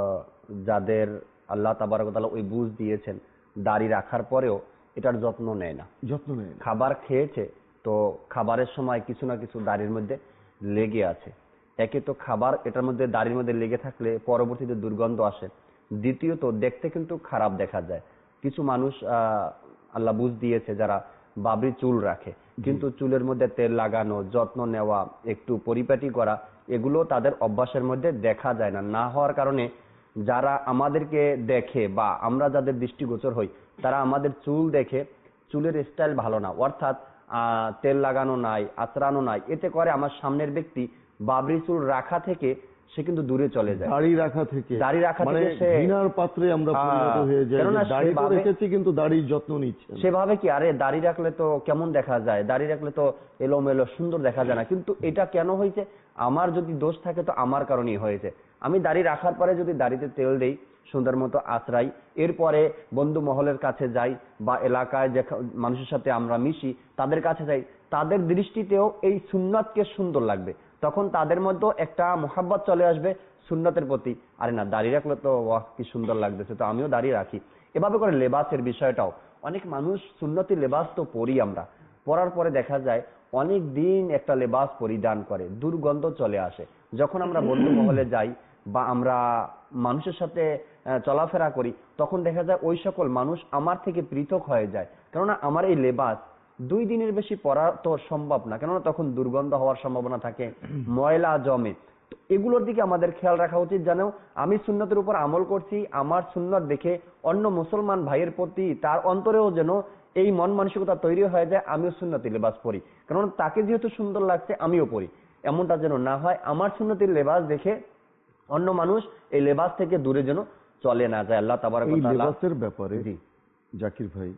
যাদের আল্লাহ তাবারক ওয়া তাআলা ওই বুঝ দিয়েছেন, দাড়ি রাখার পরেও এটার যত্ন নেয় না। খাবার খেয়েছে তো খাবারের সময় কিছু না কিছু দাড়ির মধ্যে লেগে আছে। একে তো খাবার এটার মধ্যে, দাড়ির মধ্যে লেগে থাকলে পরবর্তীতে দুর্গন্ধ আসে, দ্বিতীয়ত দেখতে কিন্তু খারাপ দেখা যায়। কিছু মানুষ আল্লাহ বুঝ দিয়েছে যারা বাবরি চুল রাখে, কিন্তু চুলের মধ্যে তেল লাগানো, যত্ন নেওয়া, একটু পরিপাটি করা, এগুলো তাদের অভ্যাসের মধ্যে দেখা যায় না। না হওয়ার কারণে যারা আমাদেরকে দেখে বা আমরা যাদের দৃষ্টিগোচর হই, তারা আমাদের চুল দেখে চুলের স্টাইল ভালো না, অর্থাৎ তেল লাগানো নাই, আঁচড়ানো নাই, এতে করে আমার সামনের ব্যক্তি বাবরি চুল রাখা থেকে সে কিন্তু দূরে চলে যায়। দাড়ি রাখা থেকে সে ঘৃণার পাত্রে আমরা পরিণত হয়ে যাই। দাড়ি তো রেখেছি কিন্তু দাড়ির যত্ন নিচ্ছে সেভাবে কি, আরে দাড়ি রাখলে তো কেমন দেখা যায়, দাড়ি রাখলে তো এলোমেলো সুন্দর দেখা যায় না। কিন্তু এটা কেন হয়েছে? আমার যদি দোষ থাকে তো আমার কারণেই হয়েছে। আমি দাড়ি রাখার পরে যদি দাড়িতে তেল দেই, সুন্দর মতো আঁচড়াই, এরপরে বন্ধু মহলের কাছে যাই বা এলাকায় যে মানুষের সাথে আমরা মিশি তাদের কাছে যাই, তাদের দৃষ্টিতেও এই সুন্নাতকে সুন্দর লাগবে। তখন তাদের মধ্যে একটা মোহাব্বত চলে আসবে সুন্নতের প্রতি। আরে না, দাড়ি রাখলে তো ওয়াহ কি সুন্দর লাগতেছে, তো আমিও দাড়ি রাখি। এভাবে করে লেবাসের বিষয়টাও, অনেক মানুষ সুন্নতি লেবাস তো পরি আমরা, পরার পরে দেখা যায় অনেক দিন একটা লেবাস পরিধান করে, দুর্গন্ধ চলে আসে। যখন আমরা বন্ধু মহলে যাই বা আমরা মানুষের সাথে চলাফেরা করি, তখন দেখা যায় ওই সকল মানুষ আমার থেকে পৃথক হয়ে যায়। কেননা আমার এই লেবাস 2 দিনের বেশি পরা তো সম্ভব না, কেননা তখন দুর্গন্ধ হওয়ার সম্ভাবনা থাকে, ময়লা জমে। এগুলোর দিকে আমাদের খেয়াল রাখা উচিত, যেন আমি সুন্নতের উপর আমল করছি, আমার সুন্নত দেখে অন্য মুসলমান ভাইয়ের প্রতি তার অন্তরেও যেন এই মন মানসিকতা তৈরি হয়ে যায়, আমিও সুন্নতি লেবাস পরি, কারণ তাকে যেহেতু সুন্দর লাগছে আমিও পরি। এমনটা যেন না হয়, আমার সুন্নতির লেবাস দেখে অন্য মানুষ এই লেবাস থেকে দূরে যেন চলে না যায়। আল্লাহ তাবারক ওয়া তাআলা লেবাসের ব্যাপারে জাকির ভাই,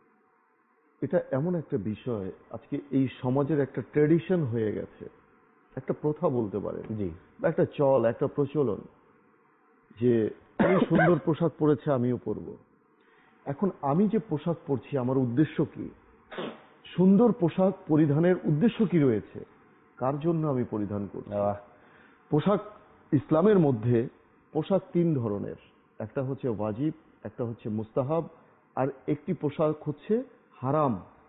এটা এমন একটা বিষয় আজকে এই সমাজের একটা ট্র্যাডিশন হয়ে গেছে, একটা প্রথা বলতে পারেন, বা একটা চল, একটা প্রচলন, যে আমি সুন্দর পোশাক পরেছে আমিও পরবো। এখন আমি যে পোশাক পরছি আমার উদ্দেশ্য কি? সুন্দর পোশাক পরিধানের উদ্দেশ্য কি রয়েছে? কার জন্য আমি পরিধান করছি? পোশাক ইসলামের মধ্যে পোশাক 3 ধরনের, একটা হচ্ছে ওয়াজিব, একটা হচ্ছে মুস্তাহাব, আর একটি পোশাক হচ্ছে হারাম।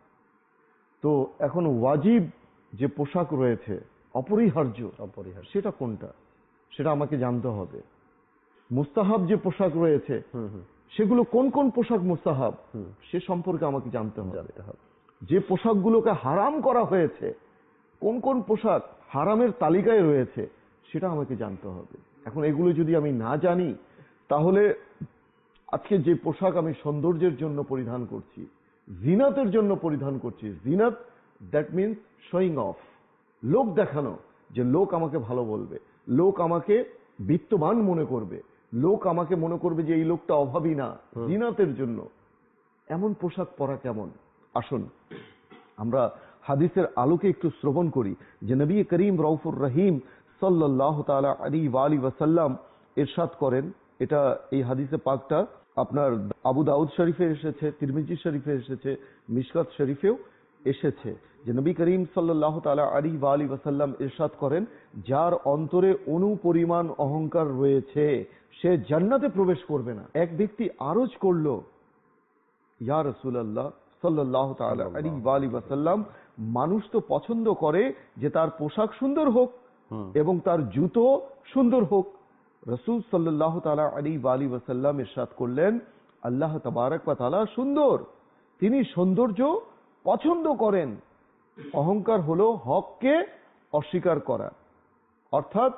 তো এখন ওয়াজিব যে পোশাক রয়েছে, অপরিহার্য, সেটা কোনটা, সেটা আমাকে জানতে হবে। মুস্তাহাব যে পোশাক রয়েছে সেগুলো কোন কোন পোশাক মুস্তাহাব, সে সম্পর্কে আমাকে জানতে হবে। যে পোশাকগুলোকে হারাম করা হয়েছে, কোন কোন পোশাক হারামের তালিকায় রয়েছে, সেটা আমাকে জানতে হবে। এখন এগুলো যদি আমি না জানি, তাহলে আজকে যে পোশাক আমি সৌন্দর্যের জন্য পরিধান করছি, জিনাতের জন্য পরিধান করছি, জিনাত দ্যাট মিনস শোয়িং অফ, লোক দেখানো, যে লোক আমাকে ভালো বলবে, লোক আমাকে বিত্তবান মনে করবে, লোক আমাকে মনে করবে যে এই লোকটা অভাবী না, জিনাতের জন্য এমন পোশাক পরা কেমন। আসুন আমরা হাদিসের আলোকে একটু শ্রবণ করি যে নবী করিম রউফুর রহিম সাল্লাল্লাহু তাআলা আলাইহি ওয়া আলিহি ওয়াসাল্লাম ইরশাদ করেন, এটা এই হাদিসে পাকটা আপনার আবু দাউদ শরীফে এসেছে, তিরমিজি শরীফে এসেছে, মিশকাত শরীফেও এসেছে, যে নবী করিম সাল্লাল্লাহু তাআলা আলাইহি ওয়া আলিহি ওয়াসাল্লাম ইরশাদ করেন, যার অন্তরে অনুপরিমাণ অহংকার রয়েছে সে জান্নাতে প্রবেশ করবে না। এক ব্যক্তি আরজ করলো, ইয়া রাসূলুল্লাহ সাল্লাল্লাহু তাআলা আলাইহি ওয়া আলিহি ওয়াসাল্লাম, মানুষ তো পছন্দ করে যে তার পোশাক সুন্দর হোক এবং তার জুতো সুন্দর হোক। রাসূল সাল্লাল্লাহু তাআলা আলাইহি ওয়া আলিহি ওয়াসাল্লাম ইরশাদ করলেন, আল্লাহ তাবারক ওয়া তাআলা সুন্দর, তিনি সৌন্দর্য পছন্দ করেন। অহংকার হলো হককে অস্বীকার করা, অর্থাৎ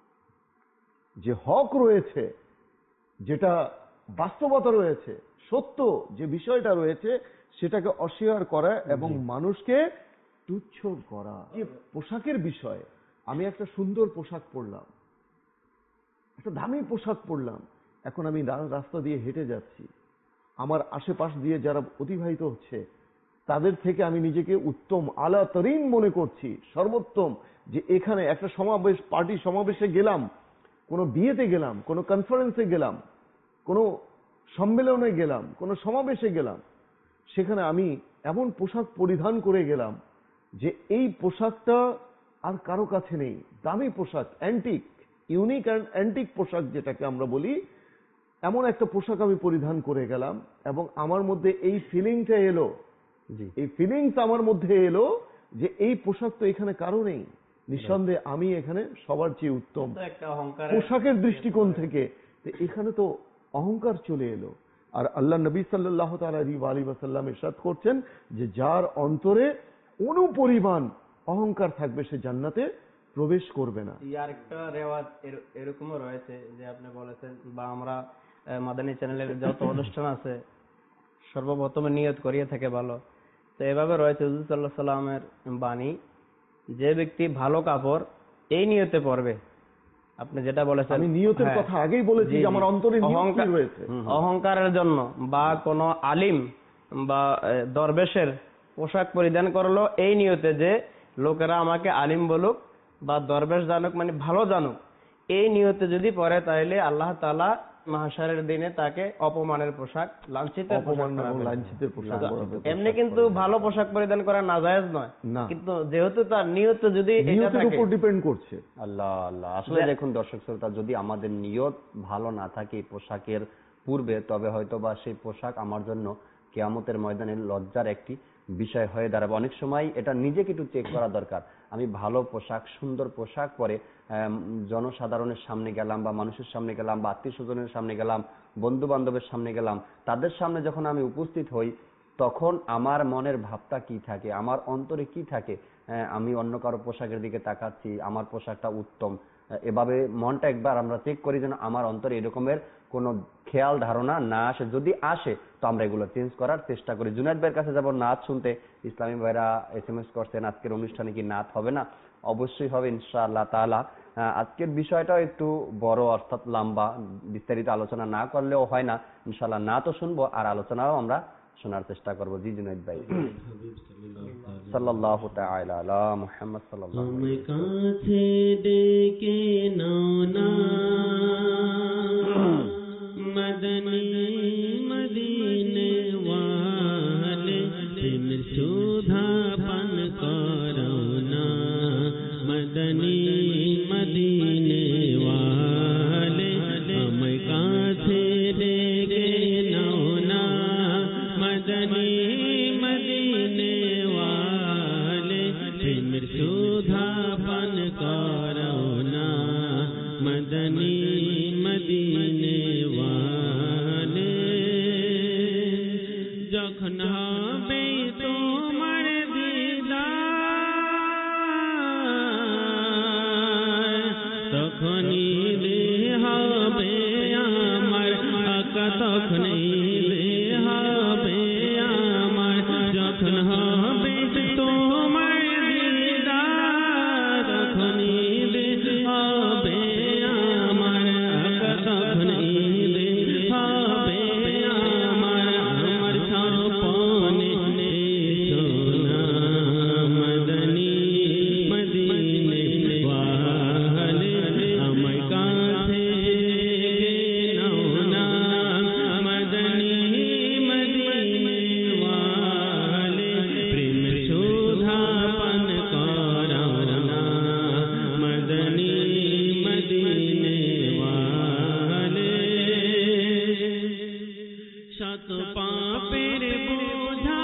যে হক রয়েছে, যেটা বাস্তবতা রয়েছে, সত্য যে বিষয়টা রয়েছে, সেটাকে অস্বীকার করা এবং মানুষকে তুচ্ছ করা। যে পোশাকের বিষয়ে, আমি একটা সুন্দর পোশাক পরলাম, একটা দামি পোশাক পরলাম, এখন আমি রাস্তা দিয়ে হেঁটে যাচ্ছি, আমার আশেপাশ দিয়ে যারা অতিবাহিত হচ্ছে তাদের থেকে আমি নিজেকে উত্তম, আলা তরিন মনে করছি, সর্বোত্তম, যে এখানে একটা সমাবেশ, পার্টি সমাবেশে গেলাম, কোনো বিয়েতে গেলাম, কোনো কনফারেন্সে গেলাম, কোনো সম্মেলনে গেলাম, কোনো সমাবেশে গেলাম, সেখানে আমি এমন পোশাক পরিধান করে গেলাম যে এই পোশাকটা আর কারো কাছে নেই, দামি পোশাক, অ্যান্টিক, ইউনিক অ্যান্ড অ্যান্টিক পোশাক যেটাকে আমরা বলি, এমন একটা পোশাক আমি পরিধান করে গেলাম এবং আমার মধ্যে এই ফিলিংটা এলো, এই ফিলিংস আমার মধ্যে এলো যে এই পোশাক তো এখানে কারো নেই, নিঃসন্দেহে আমি এখানে সবার চেয়ে উত্তম পোশাকের দৃষ্টিকোণ থেকে, এখানে তো অহংকার চলে এলো। আর আল্লাহ নবী সাল্লাল্লাহু তাআলা আলাইহি ওয়াসাল্লাম ইরশাদ করছেন যে যার অন্তরে অনুপরিমাণ অহংকার থাকবে সে জান্নাতে প্রবেশ করবে না। আর একটা রেওয়াজ এরকমও রয়েছে যে আপনি বলেছেন, বা আমরা মাদানী চ্যানেলের যত অনুষ্ঠান আছে সর্বপ্রথমে নিয়ত করিয়ে থাকে ভালো, তো এভাবে রয়েছে হুজুর সাল্লাল্লাহু আলাইহি সাল্লামের বাণী, যে ব্যক্তি ভালো কাপড় এই নিয়তে পরবে, আপনি যেটা বলেছেন, আমি নিয়তের কথা আগেই বলেছি যে আমার অন্তরে নিয়ত রয়েছে, অহংকারের জন্য বা কোনো আলিম বা দরবেশের পোশাক পরিধান করলো এই নিয়তে যে লোকেরা আমাকে আলিম বলুক বা দরবেশ জানুক, মানে ভালো জানুক, এই নিয়তে যদি পরে, তাহলে আল্লাহ তাআলা মাহশারের দিনে তাকে অপমানের পোশাক, লাঞ্ছিতের পোশাক। এমনি কিন্তু ভালো পোশাক পরিধান করা নাজায়েজ নয়, কিন্তু যেহেতু তার নিয়ত যদি নিয়তের উপর ডিপেন্ড করছে। আল্লাহ আল্লাহ, আসলে দেখুন দর্শক শ্রোতা, যদি আমাদের নিয়ত ভালো না থাকে পোশাকের পূর্বে, তবে হয়তো বা সেই পোশাক আমার জন্য কিয়ামতের ময়দানে লজ্জার একটি বিষয় হয়ে দাঁড়াবে। অনেক সময় এটা নিজেকে একটু চেক করা দরকার। আমি ভালো পোশাক, সুন্দর পোশাক পরে জনসাধারণের সামনে গেলাম বা মানুষের সামনে গেলাম বা আত্মীয় স্বজনের সামনে গেলাম, বন্ধু বান্ধবের সামনে গেলাম, তাদের সামনে যখন আমি উপস্থিত হই, তখন আমার মনের ভাবটা কি থাকে, আমার অন্তরে কি থাকে, আমি অন্য কারো পোশাকের দিকে তাকাচ্ছি, আমার পোশাকটা উত্তম, এভাবে মনটা একবার আমরা চেক করি যেন আমার অন্তরে এরকমের কোনো খেয়াল ধারণা না আসে। যদি আসে তো আমরা এগুলো চেঞ্জ করার চেষ্টা করি। জুনায়েদ ভাইয়ের কাছে যাব নাত শুনতে। ইসলামী ভাইরা SMS করছেন আজকের অনুষ্ঠানে কি নাত হবে না? অবশ্যই হবে ইনশাআল্লাহ তাআলা। আজকের বিষয়টাও একটু বড়, অর্থাৎ লম্বা, বিস্তারিত আলোচনা না করলেও হয় না। ইনশাআল্লাহ নাতও শুনবো আর আলোচনাও আমরা শোনার চেষ্টা করব। জি জুনায়েদ ভাই। সাল্লাল্লাহু তাআলা আলা মুহাম্মদ সাল্লাল্লাহু আলাইহি ওয়া সাল্লাম। কাছে ডেকে নাও না মদনী মদিনে ওয়ালে, তিন সুধা পান করো না মদনী মদিনে ওয়ালে, हम কাছে ডেকে করো না মদনী মদিনে ওয়ালে যখন হবে তোমার দিদার তখনই হবে আমার আকা তখনই হবে আমার যখন হবে তোমার দিদার তখনই হবে আমার আকা তখনই হবে আমার আমার স্বপনে সোনা মদনী মদিনে ওয়ালে আমায় কাছে নাও না মদনী মদিনে ওয়ালে প্রেমের সুধা পান করাও না মদনী মদিনে ওয়ালে শত পাপের বোঝা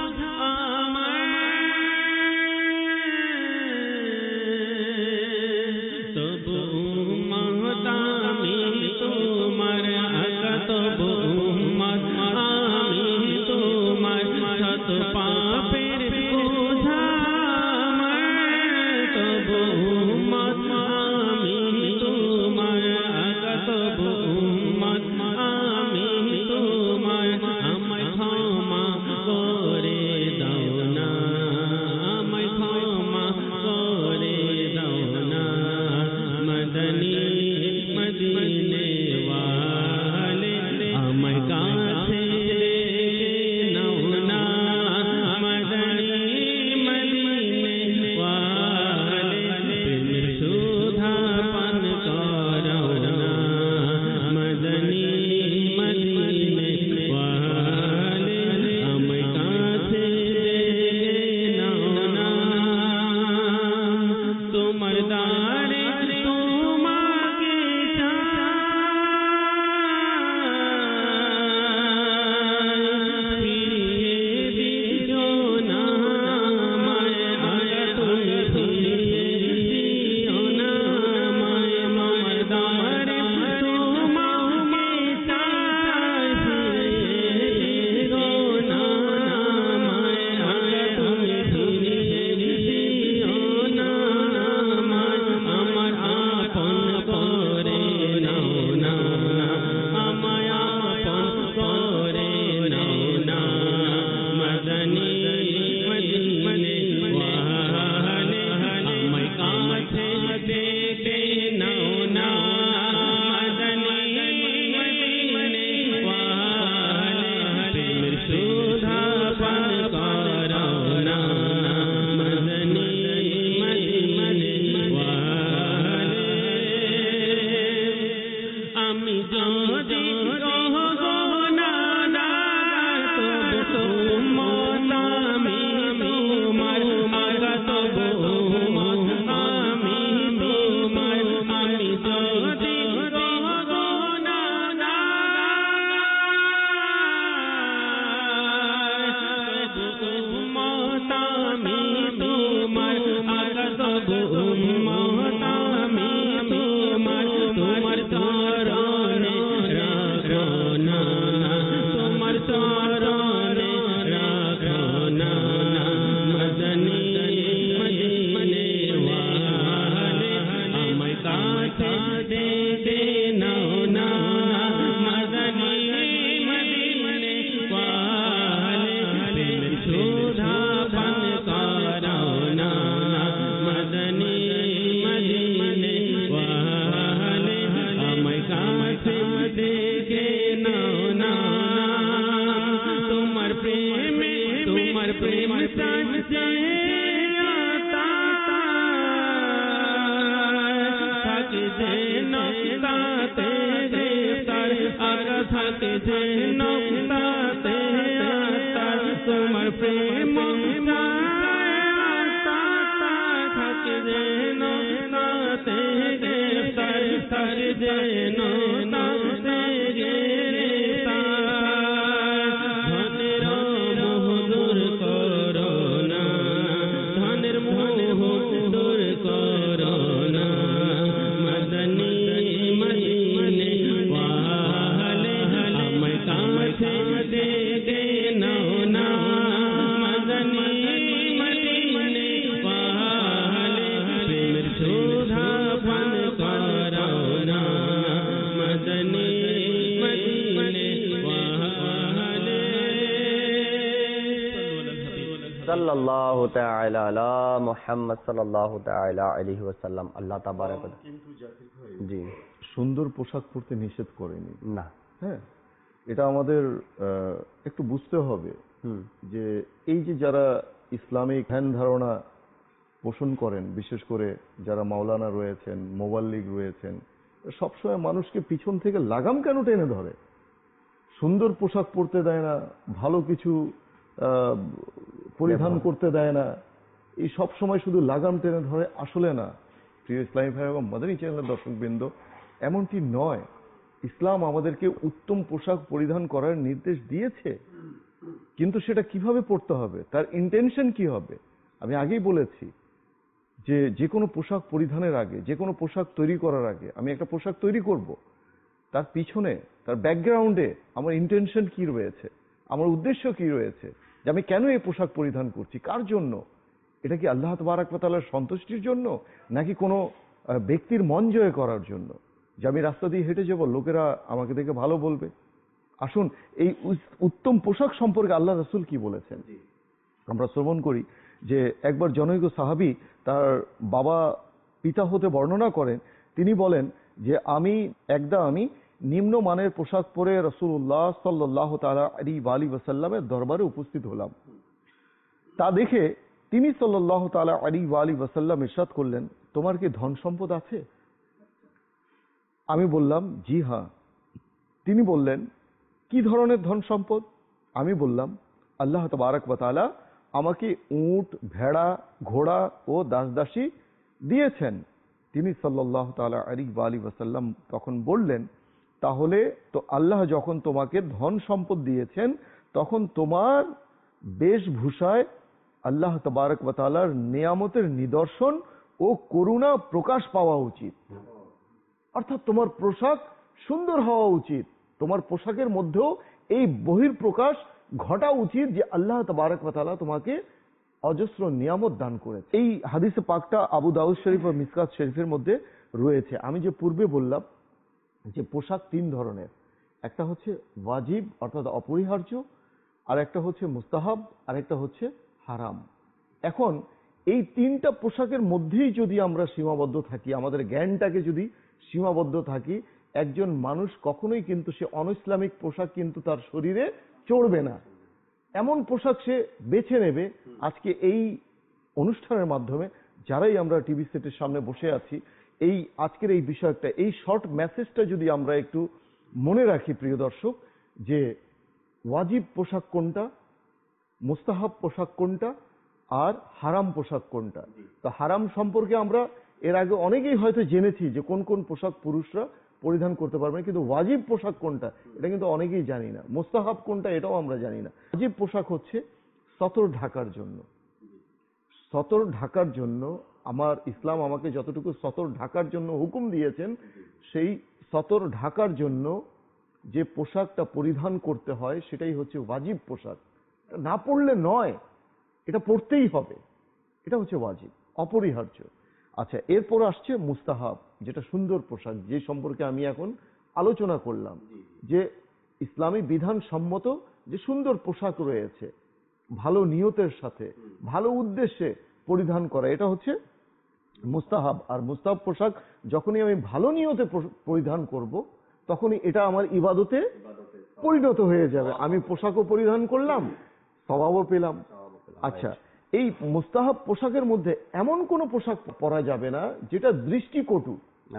আমার তবু মহতামি তোমার আকা তবু আমি তোমার শত পাপের বোঝা আমার তবু আমি তোমার আকা তবু আমি তোমার আমায় ক্ষমা করে দাও না আমায় ক্ষমা করে দাও না মদনী মদিনে ওয়ালে আমায় কাছে নাও না মদনী মদিনে ওয়ালে প্রেমের সুধা পান করাও না মদনী মদিনে ওয়ালে আমায় কাছে নাও না তোমার দারে তোমাকে ফিরিয়ে দিও না আমায় আয়া তুমি ফিরিয়ে দিও না আমায় আমার দারে তোমাকে ফিরিয়ে দিও না আমায় আয়া তুমি ফিরিয়ে দিও না আমায় আমার আপন করে নাও না আমায় আপন করে নাও না মদনী মদিনে ওয়ালে আমায় কাছে ডেকে নাও না মদনী মদিনে ওয়ালে প্রেমের সুধা পান করাও না মদনী মদিনে ওয়ালে আমি যদি কহো না না তবু আমি তোমার আকা তবু আমি তোমার আমি যদি কহো না না তবু আমি তোমার আকা তবু আমি তোমার তোমার চরণে রাখো না তোমার চরণে রাখো না মদনী মদিনে ওয়ালে আমায় কাছে ডেকে নাও না মদনী মদিনে ওয়ালে প্রেমের সুধা পান করাও না মদনী মদিনে ওয়ালে আমায় কাছে ডেকে নাও না তোমার প্রেম সাজে আতা থাকে যেন তাতে গ্রেফতার আকা থাকে যেন তাতে আতার তোমার প্রেম থাকে যেন তাতে গ্রেফতার তার যেন তাতে ধনের মোহ দূর করো না সাল্লাল্লাহু তাআলা আলা মুহাম্মদ সাল্লাল্লাহু তাআলা আলাইহি ওয়াসাল্লাম। আল্লাহ তাবারক ওয়া তাআলা কিন্তু জাতির ভাই জি সুন্দর পোশাক পরতে নিষেধ করেনি। না, হ্যাঁ, এটা আমাদের একটু বুঝতে হবে যে এই যে যারা ইসলামিক ধ্যান ধারণা পোষণ করেন, বিশেষ করে যারা মাওলানা রয়েছেন, মোবাল্লিগ রয়েছেন, সবসময় মানুষকে পিছন থেকে লাগাম কেন টেনে ধরে? সুন্দর পোশাক পরতে দেয় না, ভালো কিছু পরিধান করতে দেয় না, এই সব সময় শুধু লাগাম টেনে ধরে। আসলে না প্রিয় ইসলামী ভাই এবং মাদানী চ্যানেলের দর্শকবৃন্দ, এমনটি নয়। ইসলাম আমাদেরকে উত্তম পোশাক পরিধান করার নির্দেশ দিয়েছে, কিন্তু সেটা কিভাবে পড়তে হবে, তার ইন্টেনশন কি হবে। আমি আগেই বলেছি যে যে কোনো পোশাক পরিধানের আগে, যে কোনো পোশাক তৈরি করার আগে, আমি একটা পোশাক তৈরি করব, তার পিছনে, তার ব্যাকগ্রাউন্ডে আমার ইন্টেনশন কি রয়েছে, আমার উদ্দেশ্য কি রয়েছে, যে আমি কেন এই পোশাক পরিধান করছি, কার জন্য। এটা কি আল্লাহ তাবারক ওয়া তাআলার সন্তুষ্টির জন্য, নাকি কোনো ব্যক্তির মন জয় করার জন্য, যে আমি রাস্তা দিয়ে হেঁটে যাব, লোকেরা আমাকে দেখে ভালো বলবে। আসুন এই উত্তম পোশাক সম্পর্কে আল্লাহ রাসূল কি বলেছেন আমরা শ্রবণ করি। যে একবার জনৈক সাহাবী তার বাবা পিতা হতে বর্ণনা করেন, তিনি বলেন যে আমি নিম্নমানের পোশাক পরে রাসূলুল্লাহ সাল্লাল্লাহু তাআলা আলাইহি ওয়াসাল্লামের দরবারে উপস্থিত হলাম। তা দেখে তিনি সাল্লাল্লাহু তাআলা আলাইহি ওয়াসাল্লাম ইরশাদ করলেন, তোমার কি ধন সম্পদ আছে? আমি বললাম, জি হ্যাঁ। তিনি বললেন, কি ধরনের ধন সম্পদ? আমি বললাম, আল্লাহ তাবারক ওয়া তাআলা আমাকে উট, ভেড়া, ঘোড়া ও দাসদাসী দিয়েছেন। তিনি সাল্লাল্লাহু তাআলা আলাইহি ওয়াসাল্লাম তখন বললেন, তাহলে তো আল্লাহ যখন তোমাকে ধন সম্পদ দিয়েছেন, তখন তোমার বেশভূষায় আল্লাহ তাবারক ওয়া তাআলার নিয়ামতের নিদর্শন ও করুণা প্রকাশ পাওয়া উচিত। অর্থাৎ তোমার পোশাক সুন্দর হওয়া উচিত, তোমার পোশাকের মধ্যেও এই বহির্প্রকাশ ঘটা উচিত যে আল্লাহ তাবারক ওয়া তাআলা তোমাকে অজস্র নিয়ামত দান করেছে। এই হাদিসে পাকটা আবু দাউদ শরীফ ও মিসকাত শরীফের মধ্যে রয়েছে। আমি যে পূর্বে বললাম যে পোশাক তিন ধরনের, একটা হচ্ছে ওয়াজিব অর্থাৎ অপরিহার্য, আর একটা হচ্ছে মুস্তাহাব, আর একটা হচ্ছে হারাম। এখন এই তিনটা পোশাকের মধ্যেই যদি আমরা সীমাবদ্ধ থাকি, আমাদের জ্ঞানটাকে যদি সীমাবদ্ধ থাকি, একজন মানুষ কখনোই কিন্তু সে অনইসলামিক পোশাক কিন্তু তার শরীরে চড়বে না, এমন পোশাক সে বেছে নেবে। আজকে এই অনুষ্ঠানের মাধ্যমে যারাই আমরা টিভি সেটের সামনে বসে আছি, এই আজকের এই বিষয়টা, এই শর্ট মেসেজটা যদি আমরা একটু মনে রাখি প্রিয় দর্শক, যে ওয়াজিব পোশাক কোনটা, মুস্তাহাব পোশাক কোনটা, আর হারাম পোশাক কোনটা। তো হারাম সম্পর্কে আমরা এর আগে অনেকেই হয়তো জেনেছি যে কোন কোন পোশাক পুরুষরা পরিধান করতে পারবেন, কিন্তু ওয়াজিব পোশাক কোনটা এটা কিন্তু অনেকেই জানি না। মুস্তাহাব কোনটা এটাও আমরা জানি না। ওয়াজিব পোশাক হচ্ছে সতর ঢাকার জন্য। সতর ঢাকার জন্য আমার ইসলাম আমাকে যতটুকু সতর ঢাকার জন্য হুকুম দিয়েছেন, সেই সতর ঢাকার জন্য যে পোশাকটা পরিধান করতে হয় সেটাই হচ্ছে ওয়াজিব পোশাক। না পড়লে নয়, এটা পড়তেই হবে, এটা হচ্ছে ওয়াজিব, অপরিহার্য। আচ্ছা, এরপর আসছে মুস্তাহাব, যেটা সুন্দর পোশাক, যে সম্পর্কে আমি এখন আলোচনা করলাম, যে ইসলামী বিধান সম্মত যে সুন্দর পোশাক রয়েছে, ভালো নিয়তের সাথে, ভালো উদ্দেশ্যে পরিধান করা, এটা হচ্ছে মুস্তাহাব। আর মুস্তাহাব পোশাক যখনই আমি ভালো নিয়তে পরিধান করব, তখনই এটা আমার ইবাদতে পরিণত হয়ে যাবে। আমি পোশাকও পরিধান করলাম, সওয়াবও পেলাম। আচ্ছা, এই মুস্তাহাব পোশাকের মধ্যে এমন কোন পোশাক পরা যাবে না যেটা দৃষ্টিকটু,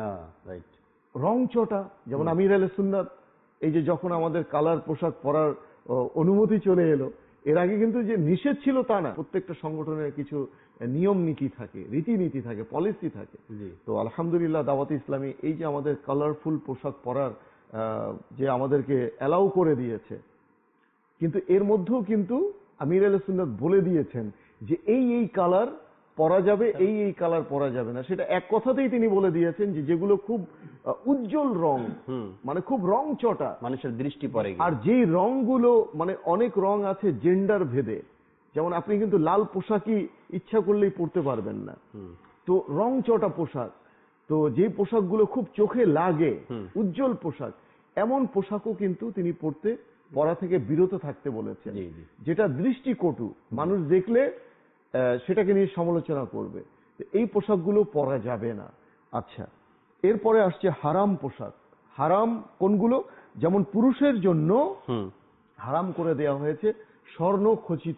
রংচটা। যেমন আমির আহলে সুন্নাত, এই যে যখন আমাদের কালার পোশাক পরার অনুমতি চলে এলো, এর আগে কিন্তু যে নিষেধ ছিল তা না। প্রত্যেকটা সংগঠনের কিছু নিয়ম নীতি থাকে, রীতিনীতি থাকে, পলিসি থাকে। তো আলহামদুলিল্লাহ দাওয়াতে ইসলামী এই যে আমাদের কালারফুল পোশাক পরার যে আমাদেরকে অ্যালাউ করে দিয়েছে, কিন্তু এর মধ্যেও কিন্তু আমির আহলে সুন্নাত বলে দিয়েছেন যে এই কালার পরা যাবে, এই কালার পরা যাবে না। সেটা এক কথাতেই তিনি বলে দিয়েছেন যে যেগুলো খুব উজ্জ্বল রং, মানে খুব রং চটা, মানুষের দৃষ্টি পড়ে। আর যেই রংগুলো, মানে অনেক রং আছে জেন্ডার ভেদে, যেমন আপনি কিন্তু লাল পোশাকই ইচ্ছা করলেই পরতে পারবেন না, তো রং চটা পোশাক। তো যে পোশাকগুলো খুব চোখে লাগে, উজ্জ্বল পোশাক, এমন পোশাকও কিন্তু তিনি পরতে পরা থেকে বিরত থাকতে বলেছেন, যেটা দৃষ্টিকটু, মানুষ দেখলে সেটাকে নিয়ে সমালোচনা করবে। এই পোশাকগুলো পরা যাবে না। আচ্ছা, এরপরে আসছে হারাম পোশাক। হারাম কোনগুলো? যেমন পুরুষের জন্য হারাম করে দেওয়া হয়েছে স্বর্ণ খচিত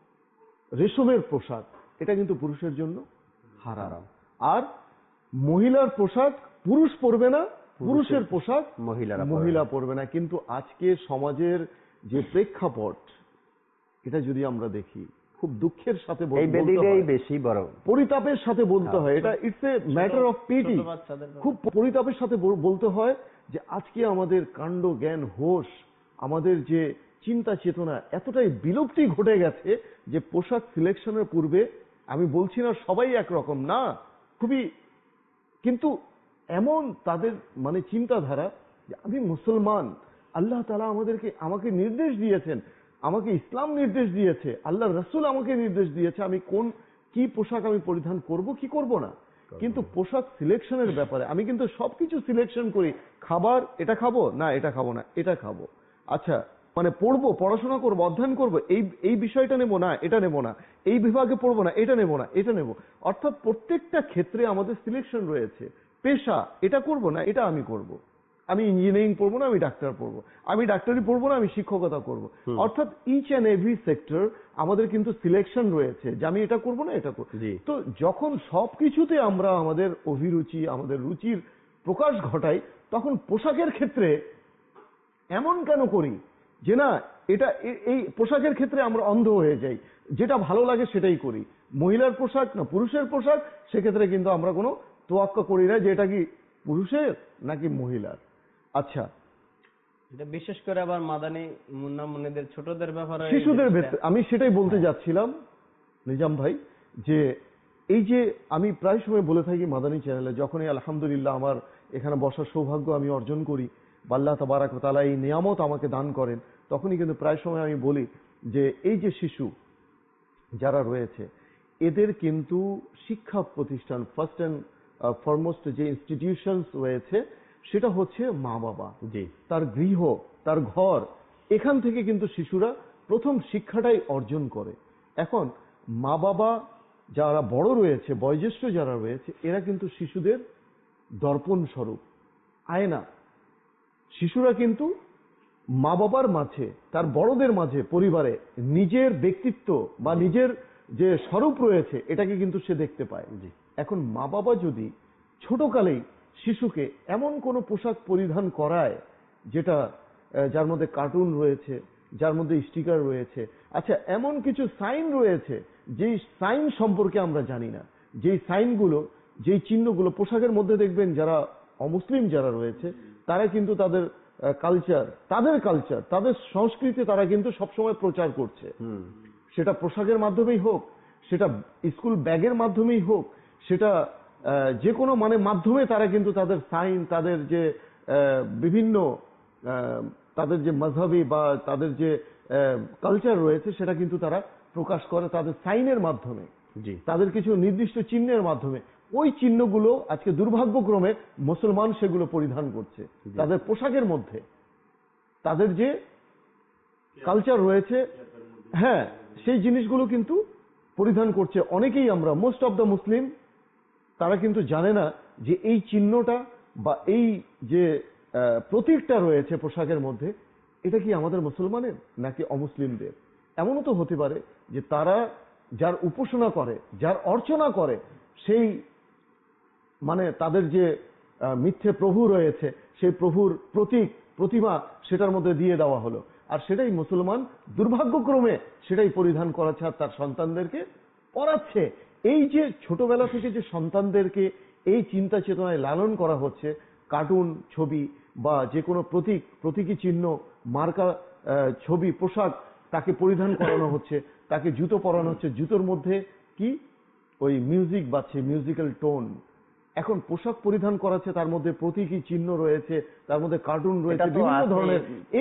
রেশমের পোশাক, এটা কিন্তু পুরুষের জন্য হারাম। আর মহিলার পোশাক পুরুষ পরবে না, পুরুষের পোশাক মহিলা পরবে না। কিন্তু আজকে সমাজের যে প্রেক্ষাপট, এটা যদি আমরা দেখি, খুব দুঃখের সাথে বেশি বড় পরিতাপের সাথে বলতে হয়, এটা it's a matter of pity, খুব পরিতাপের সাথে বলতে হয় যে আজকে আমাদের কাণ্ড জ্ঞান হোশ, আমাদের যে চিন্তা চেতনা এতটাই বিলুপ্তি ঘটে গেছে যে পোশাক সিলেকশনের পূর্বে, আমি বলছি না সবাই একরকম না, খুবই, কিন্তু এমন তাদের মানে চিন্তাধারা যে আমি মুসলমান, আল্লাহ তাআলা আমাকে নির্দেশ দিয়েছেন, আমাকে ইসলাম নির্দেশ দিয়েছে, আল্লাহ রাসূল আমাকে নির্দেশ দিয়েছে আমি কি পোশাক আমি পরিধান করব কি করব না। কিন্তু পোশাক সিলেকশনের ব্যাপারে আমি কিন্তু সবকিছু সিলেকশন করি। খাবার, এটা খাবো না, এটা খাবো না, এটা খাবো। আচ্ছা, মানে পড়বো, পড়াশোনা করবো, অধ্যয়ন করবো, এই বিষয়টা নেবো না, এটা নেবো না, এই বিভাগে পড়বো না, এটা নেবো না, এটা নেবো। অর্থাৎ প্রত্যেকটা ক্ষেত্রে আমাদের সিলেকশন রয়েছে। পেশা, এটা করবো না, এটা আমি করব। আমি ইঞ্জিনিয়ারিং পড়বো না, আমি ডাক্তার পড়বো, আমি ডাক্তারি পড়বো না, আমি শিক্ষকতা করবো। অর্থাৎ ইচ অ্যান্ড এভরি সেক্টর আমাদের কিন্তু সিলেকশন রয়েছে যে আমি এটা করবো না, এটা করবো। তো যখন সবকিছুতে আমরা আমাদের অভিরুচি, আমাদের রুচির প্রকাশ ঘটাই, তখন পোশাকের ক্ষেত্রে এমন কেন করি যে না, এই পোশাকের ক্ষেত্রে আমরা অন্ধ হয়ে যাই, যেটা ভালো লাগে সেটাই করি। মহিলার পোশাক না পুরুষের পোশাক, সেক্ষেত্রে কিন্তু আমরা কোনো তোয়াক্কা করি না যে এটা কি পুরুষের নাকি মহিলার। আচ্ছা, এটা বিশেষ করে আবার মাদানী মুন্না মুন্নিদের ছোটদের ব্যাপারে, শিশুদের ক্ষেত্রে আমি সেটাই বলতে যাচ্ছিলাম নিজাম ভাই, যে এই যে আমি প্রায় সময় বলে থাকি মাদানী চ্যানেলে, যখনই আলহামদুলিল্লাহ আমার এখানে বসার সৌভাগ্য আমি অর্জন করি, আল্লাহ তাবারাক ওয়া তাআলা এই নিয়ামত আমাকে দান করেন, তখনই কিন্তু প্রায় সময় আমি বলি যে এই যে শিশু যারা রয়েছে, এদের কিন্তু শিক্ষা প্রতিষ্ঠান, ফার্স্ট অ্যান্ড ফরমোস্ট যে ইনস্টিটিউশনস রয়েছে সেটা হচ্ছে মা বাবা, তার গৃহ, তার ঘর। এখান থেকে কিন্তু শিশুরা প্রথম শিক্ষাটাই অর্জন করে। এখন মা বাবা যারা বড় রয়েছে, বয়োজ্যেষ্ঠ যারা রয়েছে, এরা কিন্তু শিশুদের দর্পণ স্বরূপ, আয়না। শিশুরা কিন্তু মা বাবার মাঝে, তার বড়দের মাঝে, পরিবারে নিজের ব্যক্তিত্ব বা নিজের যে স্বরূপ রয়েছে এটাকে কিন্তু সে দেখতে পায়। এখন মা বাবা যদি ছোটকালেই শিশুকে এমন কোনো পোশাক পরিধান করায় যেটা যার মধ্যে কার্টুন রয়েছে, যার মধ্যে স্টিকার রয়েছে, আচ্ছা এমন কিছু সাইন রয়েছে যেই সাইন সম্পর্কে আমরা জানি না, যেই সাইনগুলো, যেই চিহ্নগুলো পোশাকের মধ্যে দেখবেন যারা অমুসলিম যারা রয়েছে তারা কিন্তু তাদের কালচার, তাদের সংস্কৃতি তারা কিন্তু সবসময় প্রচার করছে। সেটা পোশাকের মাধ্যমেই হোক, সেটা স্কুল ব্যাগের মাধ্যমেই হোক, সেটা যে কোনো মাধ্যমে তারা কিন্তু তাদের সাইন, তাদের যে বিভিন্ন তাদের যে মাযহাবী বা তাদের যে কালচার রয়েছে সেটা কিন্তু তারা প্রকাশ করে তাদের সাইনের মাধ্যমে, তাদের কিছু নির্দিষ্ট চিহ্নের মাধ্যমে। ওই চিহ্নগুলো আজকে দুর্ভাগ্যক্রমে মুসলমান সেগুলো পরিধান করছে তাদের পোশাকের মধ্যে। তাদের যে কালচার রয়েছে, হ্যাঁ, সেই জিনিসগুলো কিন্তু পরিধান করছে অনেকেই। আমরা মোস্ট অফ দ্য মুসলিম তারা কিন্তু জানে না যে এই চিহ্নটা বা এই যে প্রতীকটা রয়েছে পোশাকের মধ্যে, এটা কি আমাদের মুসলমানের নাকি অমুসলিমদের। এমনও তো হতে পারে যে তারা যার উপাসনা করে, যার অর্চনা করে, সেই তাদের যে মিথ্যে প্রভু রয়েছে, সেই প্রভুর প্রতীক, প্রতিমা সেটার মধ্যে দিয়ে দেওয়া হলো, আর সেটাই মুসলমান দুর্ভাগ্যক্রমে সেটাই পরিধান করাচ্ছে আর তার সন্তানদেরকে পড়াচ্ছে। এই যে ছোটবেলা থেকে যে সন্তানদেরকে এই চিন্তা চেতনায় লালন করা হচ্ছে, কার্টুন ছবি বা যে কোনো প্রতীকী চিহ্ন, মার্কা ছবি, পোশাক তাকে পরিধান করানো হচ্ছে, তাকে জুতো পরানো হচ্ছে, জুতোর মধ্যে কি ওই মিউজিক বাজছে, মিউজিক্যাল টোন। এখন পোশাক পরিধান করাচ্ছে, তার মধ্যে প্রতীকী চিহ্ন রয়েছে, তার মধ্যে কার্টুন রয়েছে, বিভিন্ন ধরনের।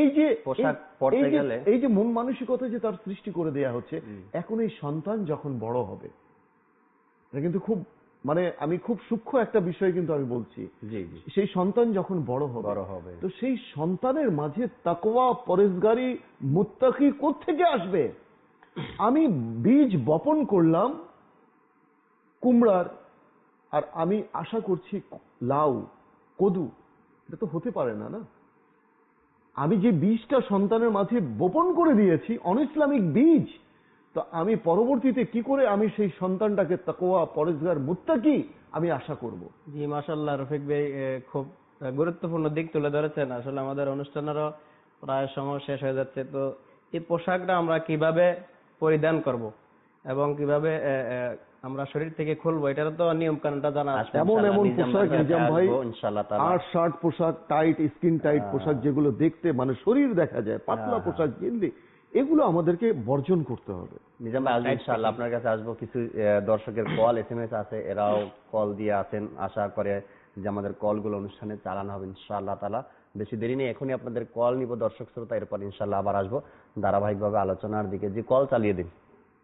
এই যে মন মানসিকতা যে তার সৃষ্টি করে দেয়া হচ্ছে, এখন এই সন্তান যখন বড় হবে, এটা কিন্তু খুব মানে আমি খুব সূক্ষ্ম একটা বিষয় কিন্তু আমি বলছি, জি জি, সেই সন্তান যখন বড় হবে তো সেই সন্তানের মাঝে তাকওয়া, পরেজগারি, মুত্তাকি কোত্থেকে আসবে? আমি বীজ বপন করলাম কুমড়ার, আর আমি আশা করছি লাউ, কদু, এটা তো হতে পারে না। না, আমি যে বীজটা সন্তানের মাঝে বপন করে দিয়েছি, অনইসলামিক বীজ, তো আমি পরবর্তীতে কি করে আমি সেই সন্তানটাকে তাকওয়া, পরেজগার, মুত্তাকি আমি আশা করব? জি, মাশাআল্লাহ রফিক ভাই, খুব গুরুত্বপূর্ণ দিক তুলে ধরেছেন। আসলে আমাদের অনুষ্ঠানেরও প্রায় সময় শেষ হয়ে যাচ্ছে। তো এই পোশাকটা আমরা কিভাবে পরিধান করব এবং কিভাবে আমরা শরীর থেকে খুলবো, এটার তো নিয়ম কানুনটা জানা আছে। এমন এমন পোশাক নিজাম ভাই, ইনশাআল্লাহ তাআলা, আর শার্ট পোশাক, টাইট, স্কিন টাইট পোশাক, যেগুলো দেখতে মানে শরীর দেখা যায়, পাতলা পোশাক কিনলে, এগুলো আমাদেরকে বর্জন করতে হবে। নিজাম ভাই, আসবো ইনশাআল্লাহ, আপনার কাছে আসবো। কিছু দর্শকের কল, SMS আছে, এরাও কল দিয়ে আছেন। আশা করে যে আমাদের কলগুলো অনুষ্ঠানে চালানো হবে ইনশাআল্লাহ তাআলা। বেশি দেরি নেই, এখনই আপনাদের কল নিব দর্শক শ্রোতা, এরপর ইনশাআল্লাহ আবার আসবো ধারাবাহিকভাবে আলোচনার দিকে। যে কল চালিয়ে দিন।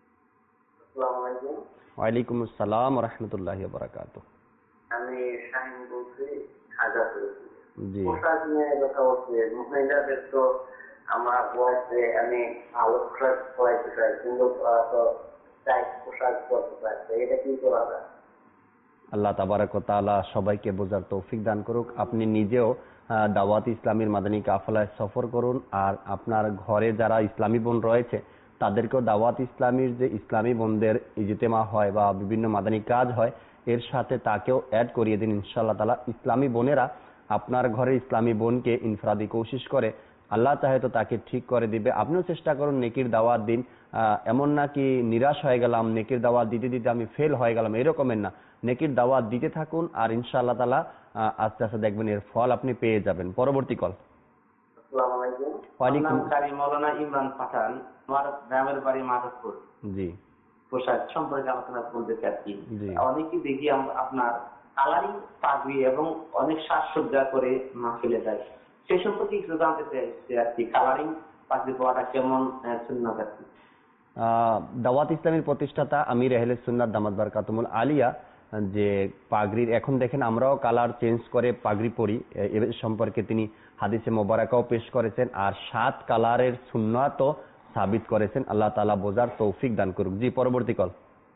ওয়ালাইকুম আসসালাম ওয়া রাহমাতুল্লাহি ওয়া বারাকাতুহু। আমি শাহিন বলছি, খাজা করেছি। জি, পোশাক নিয়ে কথা হচ্ছে, মহিলাদের তো আমার বয়সে আমি ভালো পোশাক পরাইতে চাই, কিন্তু টাইট পোশাক পরতে চাইছে, এটা কি করা যায়? আল্লাহ তাবারাক ওয়া তাআলা সবাইকে বোঝার তৌফিক দান করুক। আপনি নিজেও দাওয়াত ইসলামীর মাদানী কাফেলায় সফর করুন, আর আপনার ঘরে যারা ইসলামী বোন রয়েছে তাদেরকেও দাওয়াত ইসলামীর যে ইসলামী বোনদের ইজতেমা হয় বা বিভিন্ন মাদানী কাজ হয়, এর সাথে তাকেও অ্যাড করিয়ে দিন ইনশাআল্লাহ তাআলা। ইসলামী বোনেরা আপনার ঘরে ইসলামী বোনকে ইনফরাদি কোশিশ করে, আল্লাহ চাহে তো তাকে ঠিক করে দিবে। আপনিও চেষ্টা করুন, নেকির দাওয়াত দিন। এমন না কি নিরাশ হয়ে গেলাম, নেকির দাওয়াত দিতে দিতে আমি ফেল হয়ে গেলাম, এরকমের না। নেকির দাওয়াত দিতে থাকুন, আর ইনশাআল্লাহ তাআলা আস্তে আস্তে দেখবেন এর ফল আপনি পেয়ে যাবেন। পরবর্তী কল। আসসালামু আলাইকুম। ওয়ালাইকুম। আমার নাম কারি মৌলানা ইমরান পাঠান, আমার গ্রামের বাড়ি মাধবপুর। জি, পোশাক সম্পর্কে আলোচনা করতে চাচ্ছি। জি। অনেকেই দেখি আপনার কালারিং পাগড়ি এবং অনেক সাজসজ্জা করে মাহফিলে যায়, সেই সম্পর্কে কিছু জানতে চাইছি আর কি। কালারিং পাগড়ি পরাটা কেমন সুন্নাত আর কি? দাওয়াত ইসলামের প্রতিষ্ঠাতা আমির আহলে সুন্নাত দামাত বারকাতুহুল আলিয়া যে পাগড়ির, এখন দেখেন আমরাও কালার চেঞ্জ করে পাগড়ি পরি, এর সম্পর্কে তিনি হাদিসে মোবারকাও পেশ করেছেন, আর 7 কালারের সুন্নাতও সাবিত করেছেন। আল্লাহ তাআলা বোঝার তৌফিক দান করুক। জি, পরবর্তী কল।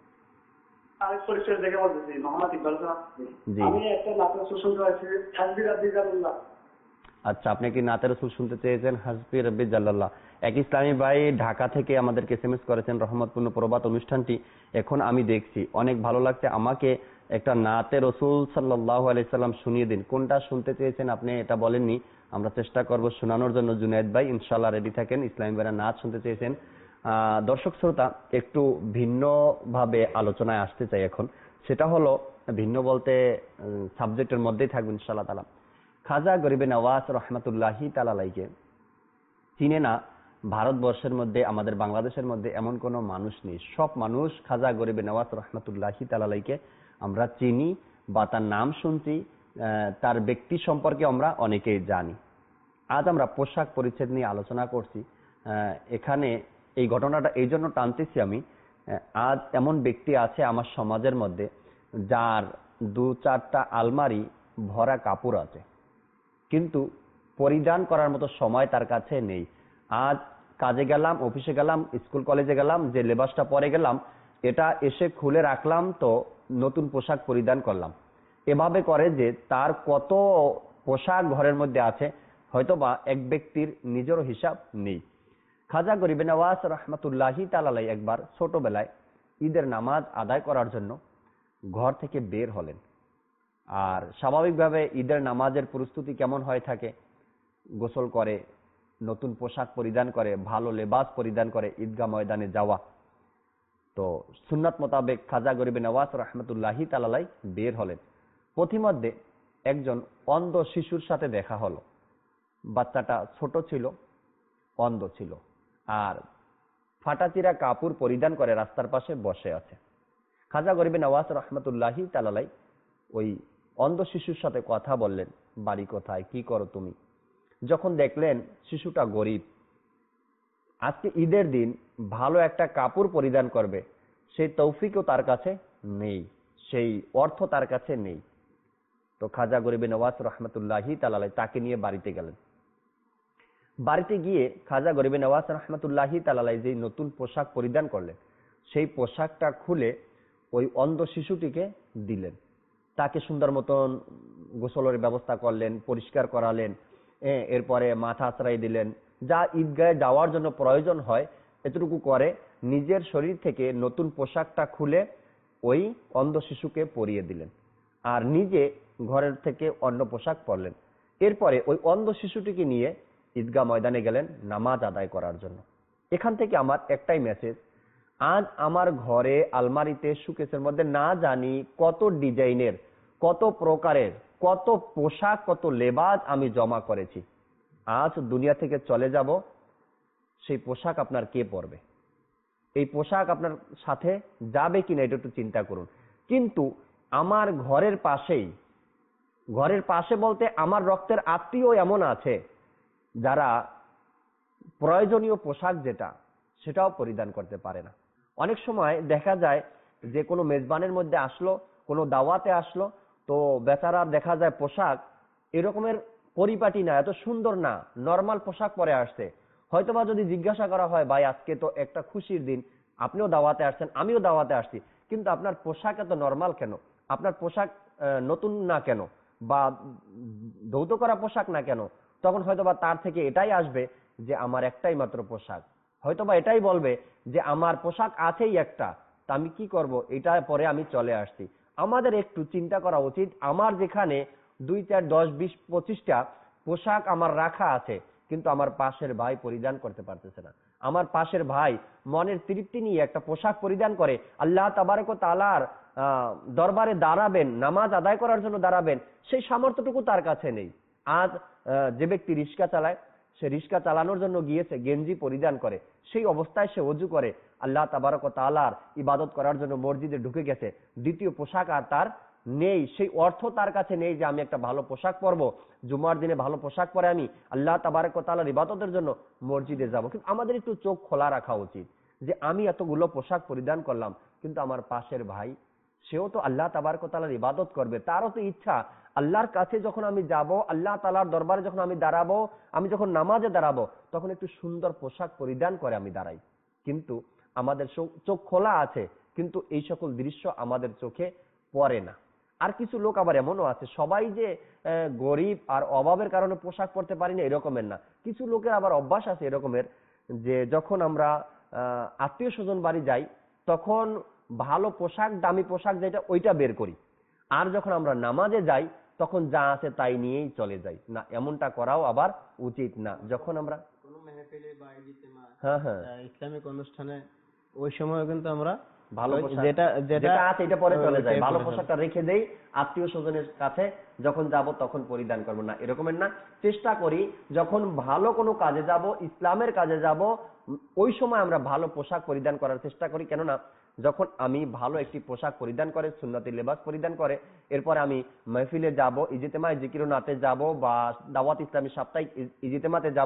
আমি পরিচয় দেখে বলতেছি, মোহাম্মদ ইকবাল খান। জি। আমি একটা নাটক শুনতে পাচ্ছি, হাসবি রাব্বি জাল্লাল্লাহ। আচ্ছা, আপনি কি নাতে রাসূল শুনতে চেয়েছেন? হাসবি রাব্বি জাল্লাল্লাহ। এক ইসলামী ভাই ঢাকা থেকে আমাদেরকে SMS করেছেন, রহমতপূর্ণ প্রবাদ অনুষ্ঠানটি এখন আমি দেখছি, অনেক ভালো লাগছে, আমাকে একটা নাতে রাসূল সাল্লাল্লাহু আলাইহি সাল্লাম শুনিয়ে দিন। কোনটা শুনতে চেয়েছেন আপনি এটা বলেননি, আমরা চেষ্টা করব শোনানোর জন্য। জুনায়েদ ভাই ইনশাআল্লাহ রেডি থাকেন। ইসলামী ভাইরা নাচ শুনতে চেয়েছেন। দর্শক শ্রোতা, একটু ভিন্ন ভাবে আলোচনায় আসতে চাই এখন। সেটা হলো, ভিন্ন বলতে সাবজেক্টের মধ্যেই থাকবে ইনশাআল্লাহ তাআলা। খাজা গরিবে নওয়াজ রহমাতুল্লাহি তাআলা আলাইহি চিনে না ভারতবর্ষের মধ্যে, আমাদের বাংলাদেশের মধ্যে এমন কোনো মানুষ নেই। সব মানুষ খাজা গরিবে নওয়াজ রহমাতুল্লাহি তাআলা আলাইহি আমরা চিনি বা তার নাম শুনছি, তার ব্যক্তি সম্পর্কে আমরা অনেকেই জানি। আজ আমরা পোশাক পরিচ্ছদ নিয়ে আলোচনা করছি। এখানে এই ঘটনাটা এই জন্য টানতেছি আমি, আজ এমন ব্যক্তি আছে আমার সমাজের মধ্যে যার 2-4টা আলমারি ভরা কাপড় আছে, কিন্তু পরিধান করার মতো সময় তার কাছে নেই। আজ কাজে গেলাম, অফিসে গেলাম, স্কুল কলেজে গেলাম, যে লেবাসটা পরে গেলাম এটা এসে খুলে রাখলাম, তো নতুন পোশাক পরিধান করলাম। এভাবে করে যে তার কত পোশাক ঘরের মধ্যে আছে, হয়তোবা এক ব্যক্তির নিজেরও হিসাব নেই। খাজা গরিবে নওয়াজ রহমাতুল্লাহি তাআলা আলাইহি একবার ছোটবেলায় ঈদের নামাজ আদায় করার জন্য ঘর থেকে বের হলেন। আর স্বাভাবিকভাবে ঈদের নামাজের প্রস্তুতি কেমন হয়ে থাকে, গোসল করে, নতুন পোশাক পরিধান করে, ভালো লেবাস পরিধান করে ঈদগাহ ময়দানে যাওয়া। তো সুন্নাত মোতাবেক খাজা গরিবে নওয়াজ রহমাতুল্লাহি তাআলা আলাইহি বের হলেন। পথিমধ্যে একজন অন্ধ শিশুর সাথে দেখা হলো। বাচ্চাটা ছোট ছিল, অন্ধ ছিল, আর ফাটাচিরা কাপড় পরিধান করে রাস্তার পাশে বসে আছে। খাজা গরিবে নওয়াজ রহমাতুল্লাহি তাআলা আলাইহি ওই অন্ধ শিশুর সাথে কথা বললেন, বাড়ি কোথায়, কি করো তুমি? যখন দেখলেন শিশুটা গরিব, আজকে ঈদের দিন ভালো একটা কাপড় পরিধান করবে সেই তৌফিকও তার কাছে নেই, সেই অর্থ তার কাছে নেই। তো খাজা গরিবে নওয়াজ রহমতুল্লাহি তাআলা তাকে নিয়ে বাড়িতে গেলেন। বাড়িতে গিয়ে খাজা গরিবে নওয়াজ রহমতুল্লাহি তাআলা যে নতুন পোশাক পরিধান করলেন, সেই পোশাকটা খুলে ওই অন্ধ শিশুটিকে দিলেন। তাকে সুন্দর মতন গোসলের ব্যবস্থা করলেন, পরিষ্কার করালেন, এরপরে মাথা আশ্রয় দিলেন, যা ঈদগাহে যাওয়ার জন্য প্রয়োজন হয় এতটুকু করে নিজের শরীর থেকে নতুন পোশাকটা খুলে ওই অন্ধ শিশুকে পরিয়ে দিলেন, আর নিজে ঘরের থেকে অন্য পোশাক পরলেন। এরপরে ওই অন্ধ শিশুটিকে নিয়ে ঈদগাহ ময়দানে গেলেন নামাজ আদায় করার জন্য। এখান থেকে আমার একটাই মেসেজ, আজ আমার ঘরে আলমারিতে শোকেসের মধ্যে না জানি কত ডিজাইনের, কত প্রকারের, কত পোশাক, কত লেবাস আমি জমা করেছি। আজ দুনিয়া থেকে চলে যাব, সেই পোশাক আপনার কে পরবে? এই পোশাক আপনার সাথে যাবে কিনা এটা একটু চিন্তা করুন। কিন্তু আমার ঘরের পাশেই, ঘরের পাশে বলতে আমার রক্তের আত্মীয় এমন আছে যারা প্রয়োজনীয় পোশাক যেটা সেটাও পরিধান করতে পারে না। অনেক সময় দেখা যায় যে কোনো মেজবানের মধ্যে আসলো, কোনো দাওয়াতে আসলো, তো বেচারা দেখা যায় পোশাক এরকমের পরিপাটি না, এত সুন্দর না, নর্মাল পোশাক পরে আসছে। হয়তোবা যদি জিজ্ঞাসা করা হয়, ভাই আজকে তো একটা খুশির দিন, আপনিও দাওয়াতে আসছেন, আমিও দাওয়াতে আসছি, কিন্তু আপনার পোশাক এত নর্মাল কেন? আপনার পোশাক নতুন না কেন? বা ধৌত করা পোশাক না কেন? তখন হয়তোবা তার থেকে এটাই আসবে যে আমার একটাই মাত্র পোশাক। হয়তোবা এটাই বলবে যে আমার পোশাক আছেই একটা, তা আমি কি করব, এটা পরে আমি চলে আসছি। আমাদের একটু চিন্তা করা উচিত, আমার যেখানে 2, 4, 10, 20, 25টা পোশাক আমার রাখা আছে, কিন্তু আমার পাশের ভাই পরিধান করতে পারতেছে না। আমার পাশের ভাই মনের তৃপ্তি নিয়ে একটা পোশাক পরিধান করে আল্লাহ তাবারক ওয়া তাআলার দরবারে দাঁড়াবেন, নামাজ আদায় করার জন্য দাঁড়াবেন, সেই সামর্থ্যটুকু তার কাছে নেই। আজ যে ব্যক্তি রিক্সা চালায়, সে রিক্সা চালানোর জন্য গিয়েছে, গেঞ্জি পরিধান করে, সেই অবস্থায় সে ওযু করে আল্লাহ তাবারক ওয়া তাআলার ইবাদত করার জন্য মসজিদে ঢুকে গেছে, দ্বিতীয় পোশাক আর তার নেই, সেই অর্থ তার কাছে নেই যে আমি একটা ভালো পোশাক পরবো, জুমার দিনে ভালো পোশাক পরে আমি আল্লাহ তাবারক ওয়া তাআলার ইবাদতের জন্য মসজিদে যাব। কিন্তু আমাদের একটু চোখ খোলা রাখা উচিত যে আমি এতগুলো পোশাক পরিধান করলাম, কিন্তু আমার পাশের ভাই সেও তো আল্লাহ তাবারক ওয়া তাআলার ইবাদত করবে, তারও তো ইচ্ছা আল্লাহর কাছে যখন আমি যাব, আল্লাহ তাআলার দরবারে যখন আমি দাঁড়াবো, আমি যখন নামাজে দাঁড়াবো, তখন একটু সুন্দর পোশাক পরিধান করে আমি দাঁড়াই। কিন্তু আমাদের চোখ খোলা আছে, কিন্তু এই সকল দৃশ্য আমাদের চোখে পড়ে না। আর কিছু লোক আবার এমনও আছে, সবাই যে গরিব আর অভাবের কারণে পোশাক পরতে পারি না এরকমের না। কিছু লোকের আবার অভ্যাস আছে এরকমের যে যখন আমরা আত্মীয় স্বজন বাড়ি যাই, তখন ভালো পোশাক, দামি পোশাক যেটা, ওইটা বের করি, আর যখন আমরা নামাজে যাই তখন যা আছে তাই নিয়েই চলে যাই। না, এমনটা করাও আবার উচিত না। যখন আমরা কোনো মেহফিলে বা ইজতেমা, ইসলামিক অনুষ্ঠানে, ওই সময় কিন্তু আমরা ভালো যেটা আছে এটা পরে চলে যায়, ভালো পোশাকটা রেখে দেই, আত্মীয় স্বজনের কাছে যখন যাব তখন পরিধান করব না, এরকমের না। চেষ্টা করি যখন ভালো কোনো কাজে যাব, ইসলামের কাজে যাব, ওই সময় আমরা ভালো পোশাক পরিধান করার চেষ্টা করি। কেননা যখন আমি ভালো একটি পোশাক পরিধান করে, সুন্নতি লেবাস পরিধান করে, এরপরে আমি মাহফিলে যাব, ইজতেমায় জিকির নাতে যাব, বা দাওয়াত ইসলামী সাপ্তাহিক ইজতেমাতে যাব,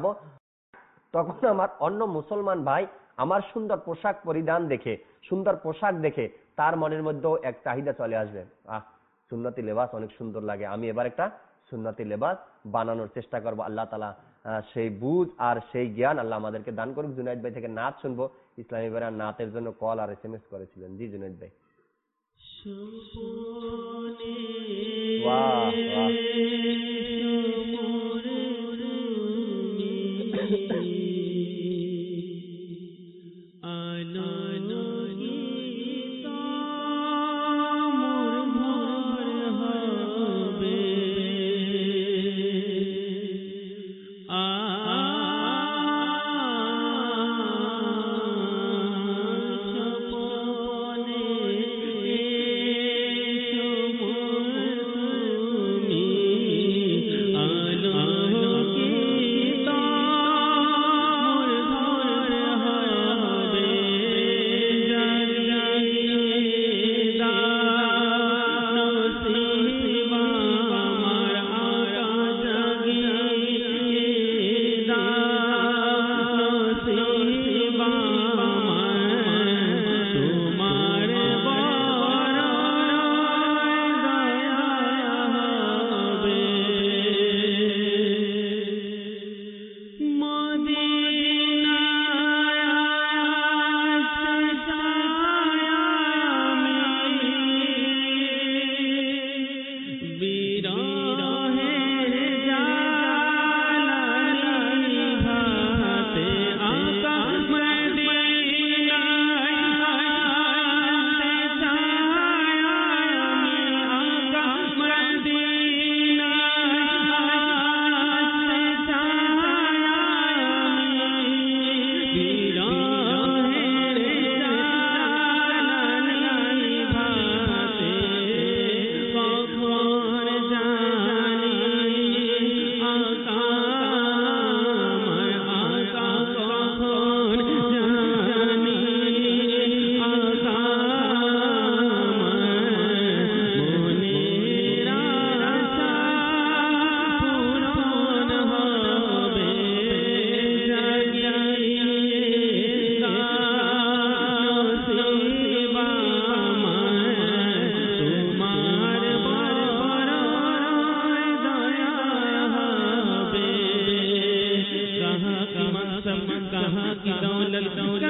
তখন আমার অন্য মুসলমান ভাই আমার সুন্দর পোশাক পরিধান দেখে, সুন্দর পোশাক দেখে তার মনের মধ্যেও এক চাহিদা চলে আসবে, সুন্নতি লেবাস অনেক সুন্দর লাগে, আমি এবার একটা সুন্নতি লেবাস বানানোর চেষ্টা করব। আল্লাহ তাআলা সেই বুঝ আর সেই জ্ঞান আল্লাহ আমাদেরকে দান করুক। জুনাইদ ভাই থেকে নাত শুনবো। ইসলামী ভাইরা নাতের জন্য কল আর SMS করেছিলেন। জি জুনাইদ ভাই। বাহ বাহ। Me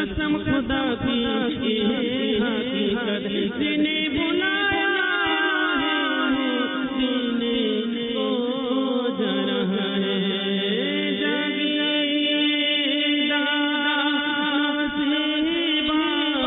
कसम खुदा की हकीकत जिन्हें बुलाया है सीने को जरा है जागिएगा नसीबा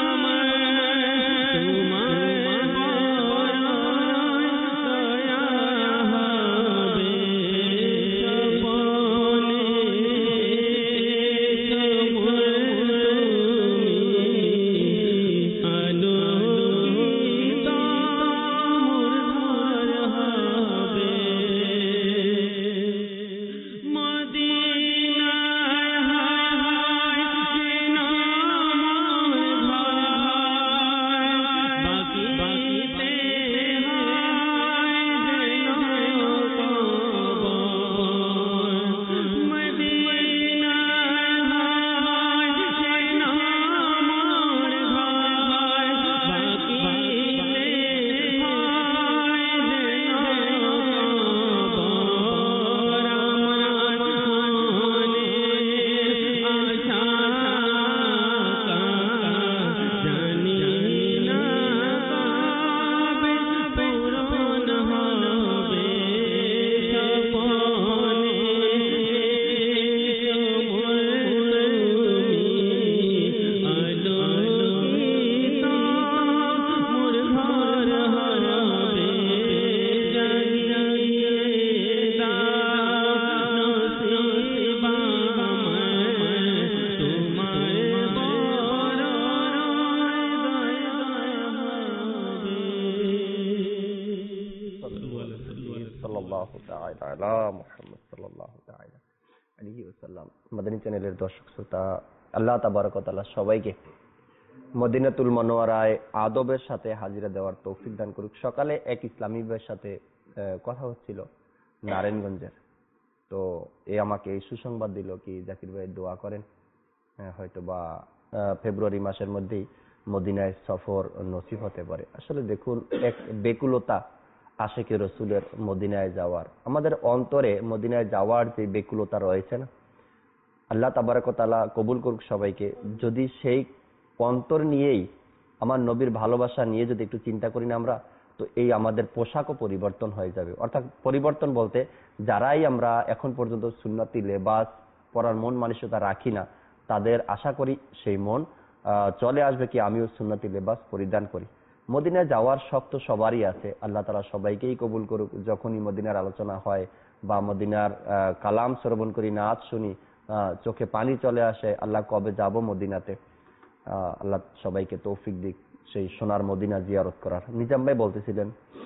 মাদানী চ্যানেলের দর্শক শ্রোতা, আল্লাহ তাবারক ওয়া তাআলা সবাইকে মদিনাতুল মুনাওয়ারায় আদবের সাথে হাজিরা দেওয়ার তৌফিক দান করুক। সকালে এক ইসলামী ভাইয়ের সাথে কথা হচ্ছিল নারায়ণগঞ্জের, তো আমাকে এই সুসংবাদ দিল কি জাকির ভাই দোয়া করেন, হয়তো বা ফেব্রুয়ারি মাসের মধ্যেই মদিনায় সফর নসিব হতে পারে। আসলে দেখুন, এক বেকুলতা আশিকে রসুলের মদিনায় যাওয়ার, আমাদের অন্তরে মদিনায় যাওয়ার যে বেকুলতা রয়েছে না, আল্লাহ তাবারক ওয়া তাআলা কবুল করুক সবাইকে। যদি সেই অন্তর নিয়েই আমার নবীর ভালোবাসা নিয়ে যদি একটু চিন্তা করি না আমরা, তো এই আমাদের পোশাকও পরিবর্তন হয়ে যাবে। অর্থাৎ পরিবর্তন বলতে, যারাই আমরা এখন পর্যন্ত সুন্নতি লেবাস পরার মন মানসিকতা রাখি না, তাদের আশা করি সেই মন চলে আসবে কি আমিও সুন্নতি লেবাস পরিধান করি। মদিনায় যাওয়ার শখ তো সবারই আছে, আল্লাহ তাআলা সবাইকেই কবুল করুক। যখনই মদিনার আলোচনা হয় বা মদিনার কালাম শ্রবণ করি, নাচ শুনি, চোখে পানি চলে আসে, আল্লাহ কবে যাব মদিনাতে। আল্লাহ সবাইকে তৌফিক দিক সেই সোনার মদিনা জিয়ারত করার। নিজাম ভাই বলতেছিলেন।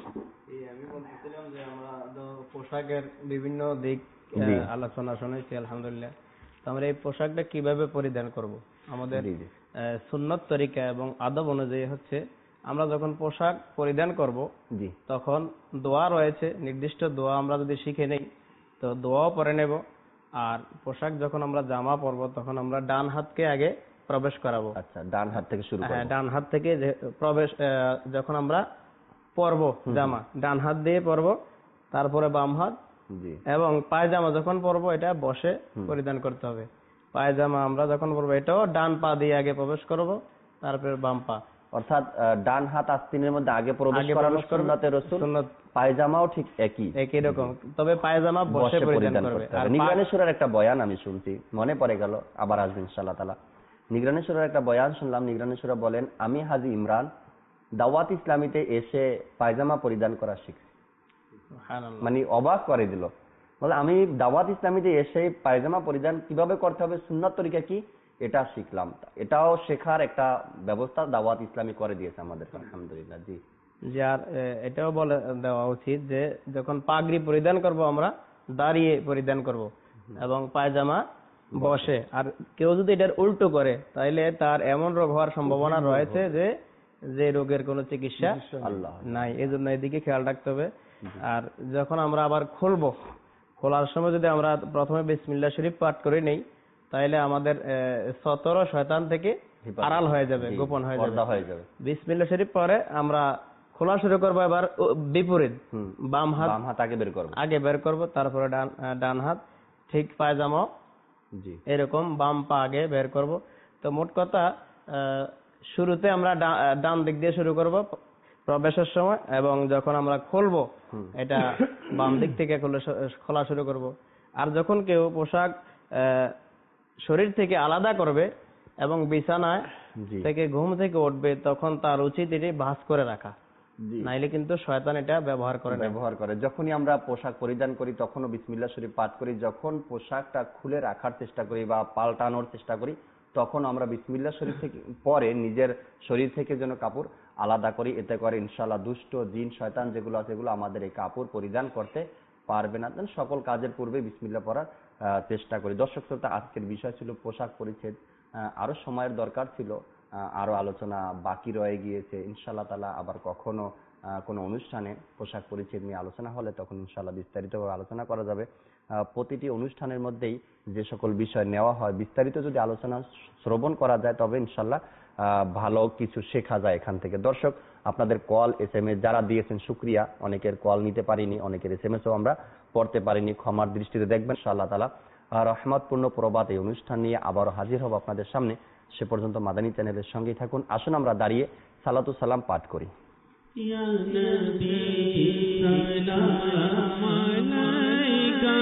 আমি বলতেছিলাম যে আমরা পোশাকের বিভিন্ন দিক আলোচনা শুনেছি, আলহামদুলিল্লাহ। তো আমরা এই পোশাকটা কিভাবে পরিধান করব, আমাদের সুন্নত তরিকা এবং আদব অনুযায়ী হচ্ছে, আমরা যখন পোশাক পরিধান করব তখন দোয়া রয়েছে, নির্দিষ্ট দোয়া আমরা যদি শিখে নেই তো দোয়াও পরে নেব। আর পোশাক যখন আমরা জামা পরবো তখন আমরা ডান হাতকে আগে প্রবেশ করাবো। আচ্ছা, ডান হাত থেকে শুরু করব। ডান হাত থেকে প্রবেশ, যখন আমরা পরবো জামা ডান হাত দিয়ে পরবো, তারপরে বাম হাত, এবং পায়জামা যখন পরবো এটা বসে পরিধান করতে হবে। পায়জামা আমরা যখন পরবো এটাও ডান পা দিয়ে আগে প্রবেশ করব, তারপরে বাম পা। অর্থাৎ ডান হাত আস্তিনের মধ্যে আগে প্রবেশ করানো সুন্নতে রাসূল, পায়জামাও ঠিক একই রকম, তবে পায়জামা বসে পরিধান করবে। আর নিগরানি সূরার একটা বয়ান আমি শুনছি, মনে পড়ে গেল, আবার আসবে ইনশাআল্লাহ তাআলা। নিগরানি সূরার একটা বয়ান শুনলাম। নিগরানি সূরা বলেন, আমি হাজী ইমরান দাওয়াত ইসলামীতে এসে পায়জামা পরিধান করা শিখছি। মানে অবাক করে দিল, বলে আমি দাওয়াত ইসলামীতে এসে পায়জামা পরিধান কিভাবে করতে হবে, সুন্নাত তরিকা কি, এটা শিখলাম। এটাও শেখার একটা ব্যবস্থা দাওয়াত ইসলামী করে দিয়েছে আমাদের, আলহামদুলিল্লাহ। জি, যার এটাও বলে দেওয়া উচিত যে যখন পাগড়ি পরিধান করব আমরা দাঁড়িয়ে পরিধান করব এবং পায়জামা বসে। আর কেউ যদি এটার উল্টো করে তাহলে তার এমন রোগ হওয়ার সম্ভাবনা রয়েছে যে রোগের কোনো চিকিৎসা নাই। এই জন্য এদিকে খেয়াল রাখতে হবে। আর যখন আমরা আবার খুলবো, খোলার সময় যদি আমরা প্রথমে বিসমিল্লাহ শরীফ পাঠ করে নেই, তাহলে আমাদের 17 শয়তান থেকে আড়াল হয়ে যাবে, গোপন হয়ে যাবে। বিসমিল্লাহ শরীফ পরে আমরা খোলা শুরু করবো, এবার বিপরীত বাম হাত আগে বের করব, তারপরে ডান হাত, ঠিক পায়জামা এরকম বাম পা আগে বের করব, তো মোট কথা শুরুতে আমরা ডান দিক দিয়ে শুরু করব প্রবেশের সময়, এবং যখন আমরা খুলবো এটা বাম দিক থেকে খোলা শুরু করব। আর যখন কেউ পোশাক শরীর থেকে আলাদা করবে এবং বিছানায় থেকে ঘুম থেকে উঠবে, তখন তার উচিত এটি ভাঁজ করে রাখা, নাইলে কিন্তু শয়তান এটা ব্যবহার করে। যখনই আমরা পোশাক পরিধান করি তখনও বিসমিল্লাহ শরীফ পাঠ করি। যখন পোশাকটা খুলে রাখার চেষ্টা করি বা পাল্টানোর চেষ্টা করি তখন আমরা বিসমিল্লাহ শরীফ থেকে পরে নিজের শরীর থেকে যেন কাপড় আলাদা করি। এতে করে ইনশাআল্লাহ দুষ্ট জিন শয়তান যেগুলো আছে এগুলো আমাদের এই কাপড় পরিধান করতে পারবে না। সকল কাজের পূর্বে বিসমিল্লাহ পড়ার চেষ্টা করি। দর্শক শ্রোতা, আজকের বিষয় ছিল পোশাক পরিচ্ছদ। আরো সময়ের দরকার ছিল, আরো আলোচনা বাকি রয়ে গিয়েছে। ইনশাআল্লাহ তাআলা আবার কখনো কোনো অনুষ্ঠানে পোশাক পরিচ্ছদ নিয়ে আলোচনা হলে তখন ইনশাআল্লাহ বিস্তারিতভাবে আলোচনা করা যাবে। প্রতিটি অনুষ্ঠানের মধ্যেই যে সকল বিষয় নেওয়া হয় বিস্তারিত যদি আলোচনা শ্রবণ করা যায় তবে ইনশাআল্লাহ ভালো কিছু শেখা যায় এখান থেকে। দর্শক, আপনাদের কল SMS যারা দিয়েছেন শুকরিয়া। অনেকের কল নিতে পারিনি, অনেকের SMS ও আমরা পড়তে পারিনি, ক্ষমার দৃষ্টিতে দেখবেন। ইনশাআল্লাহ তাআলা রহমতপূর্ণ প্রভাত এই অনুষ্ঠান নিয়ে আবারও হাজির হব আপনাদের সামনে। সে পর্যন্ত মাদানী চ্যানেলের সঙ্গেই থাকুন। আসুন আমরা দাঁড়িয়ে সালাতু সালাম পাঠ করি। ইয়া নবী সালাম আলাইকা,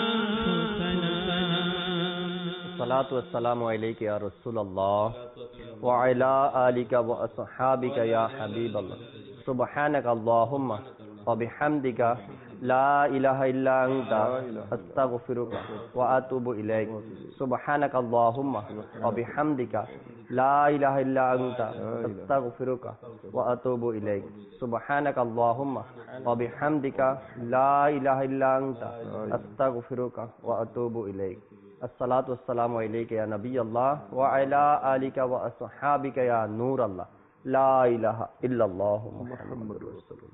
والسلام عليك يا رسول الله وعلى آلك وأصحابك يا حبيب الله سبحانك اللهم وبحمدك لا إله إلا أنت أستغفرك وأتوب إليك سبحانك اللهم وبحمدك لا إله إلا أنت أستغفرك وأتوب إليك سبحانك اللهم وبحمدك لا إله إلا أنت أستغفرك وأتوب إليك الصلاة والسلام عليك يا نبي الله وعلى آلك وأصحابك يا نور الله لا إله إلا الله محمد رسول الله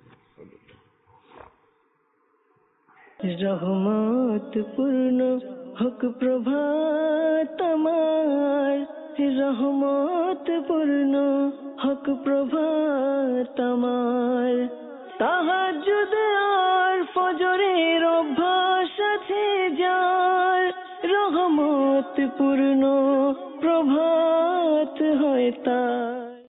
রহমত পূর্ণ হক প্রভাত আমার, রহমত পূর্ণ হক প্রভাত আমার। তাহাজ্জুদ আর ফজরের অভ্যাস আছে যার, রহমত পূর্ণ প্রভাত হয় তার।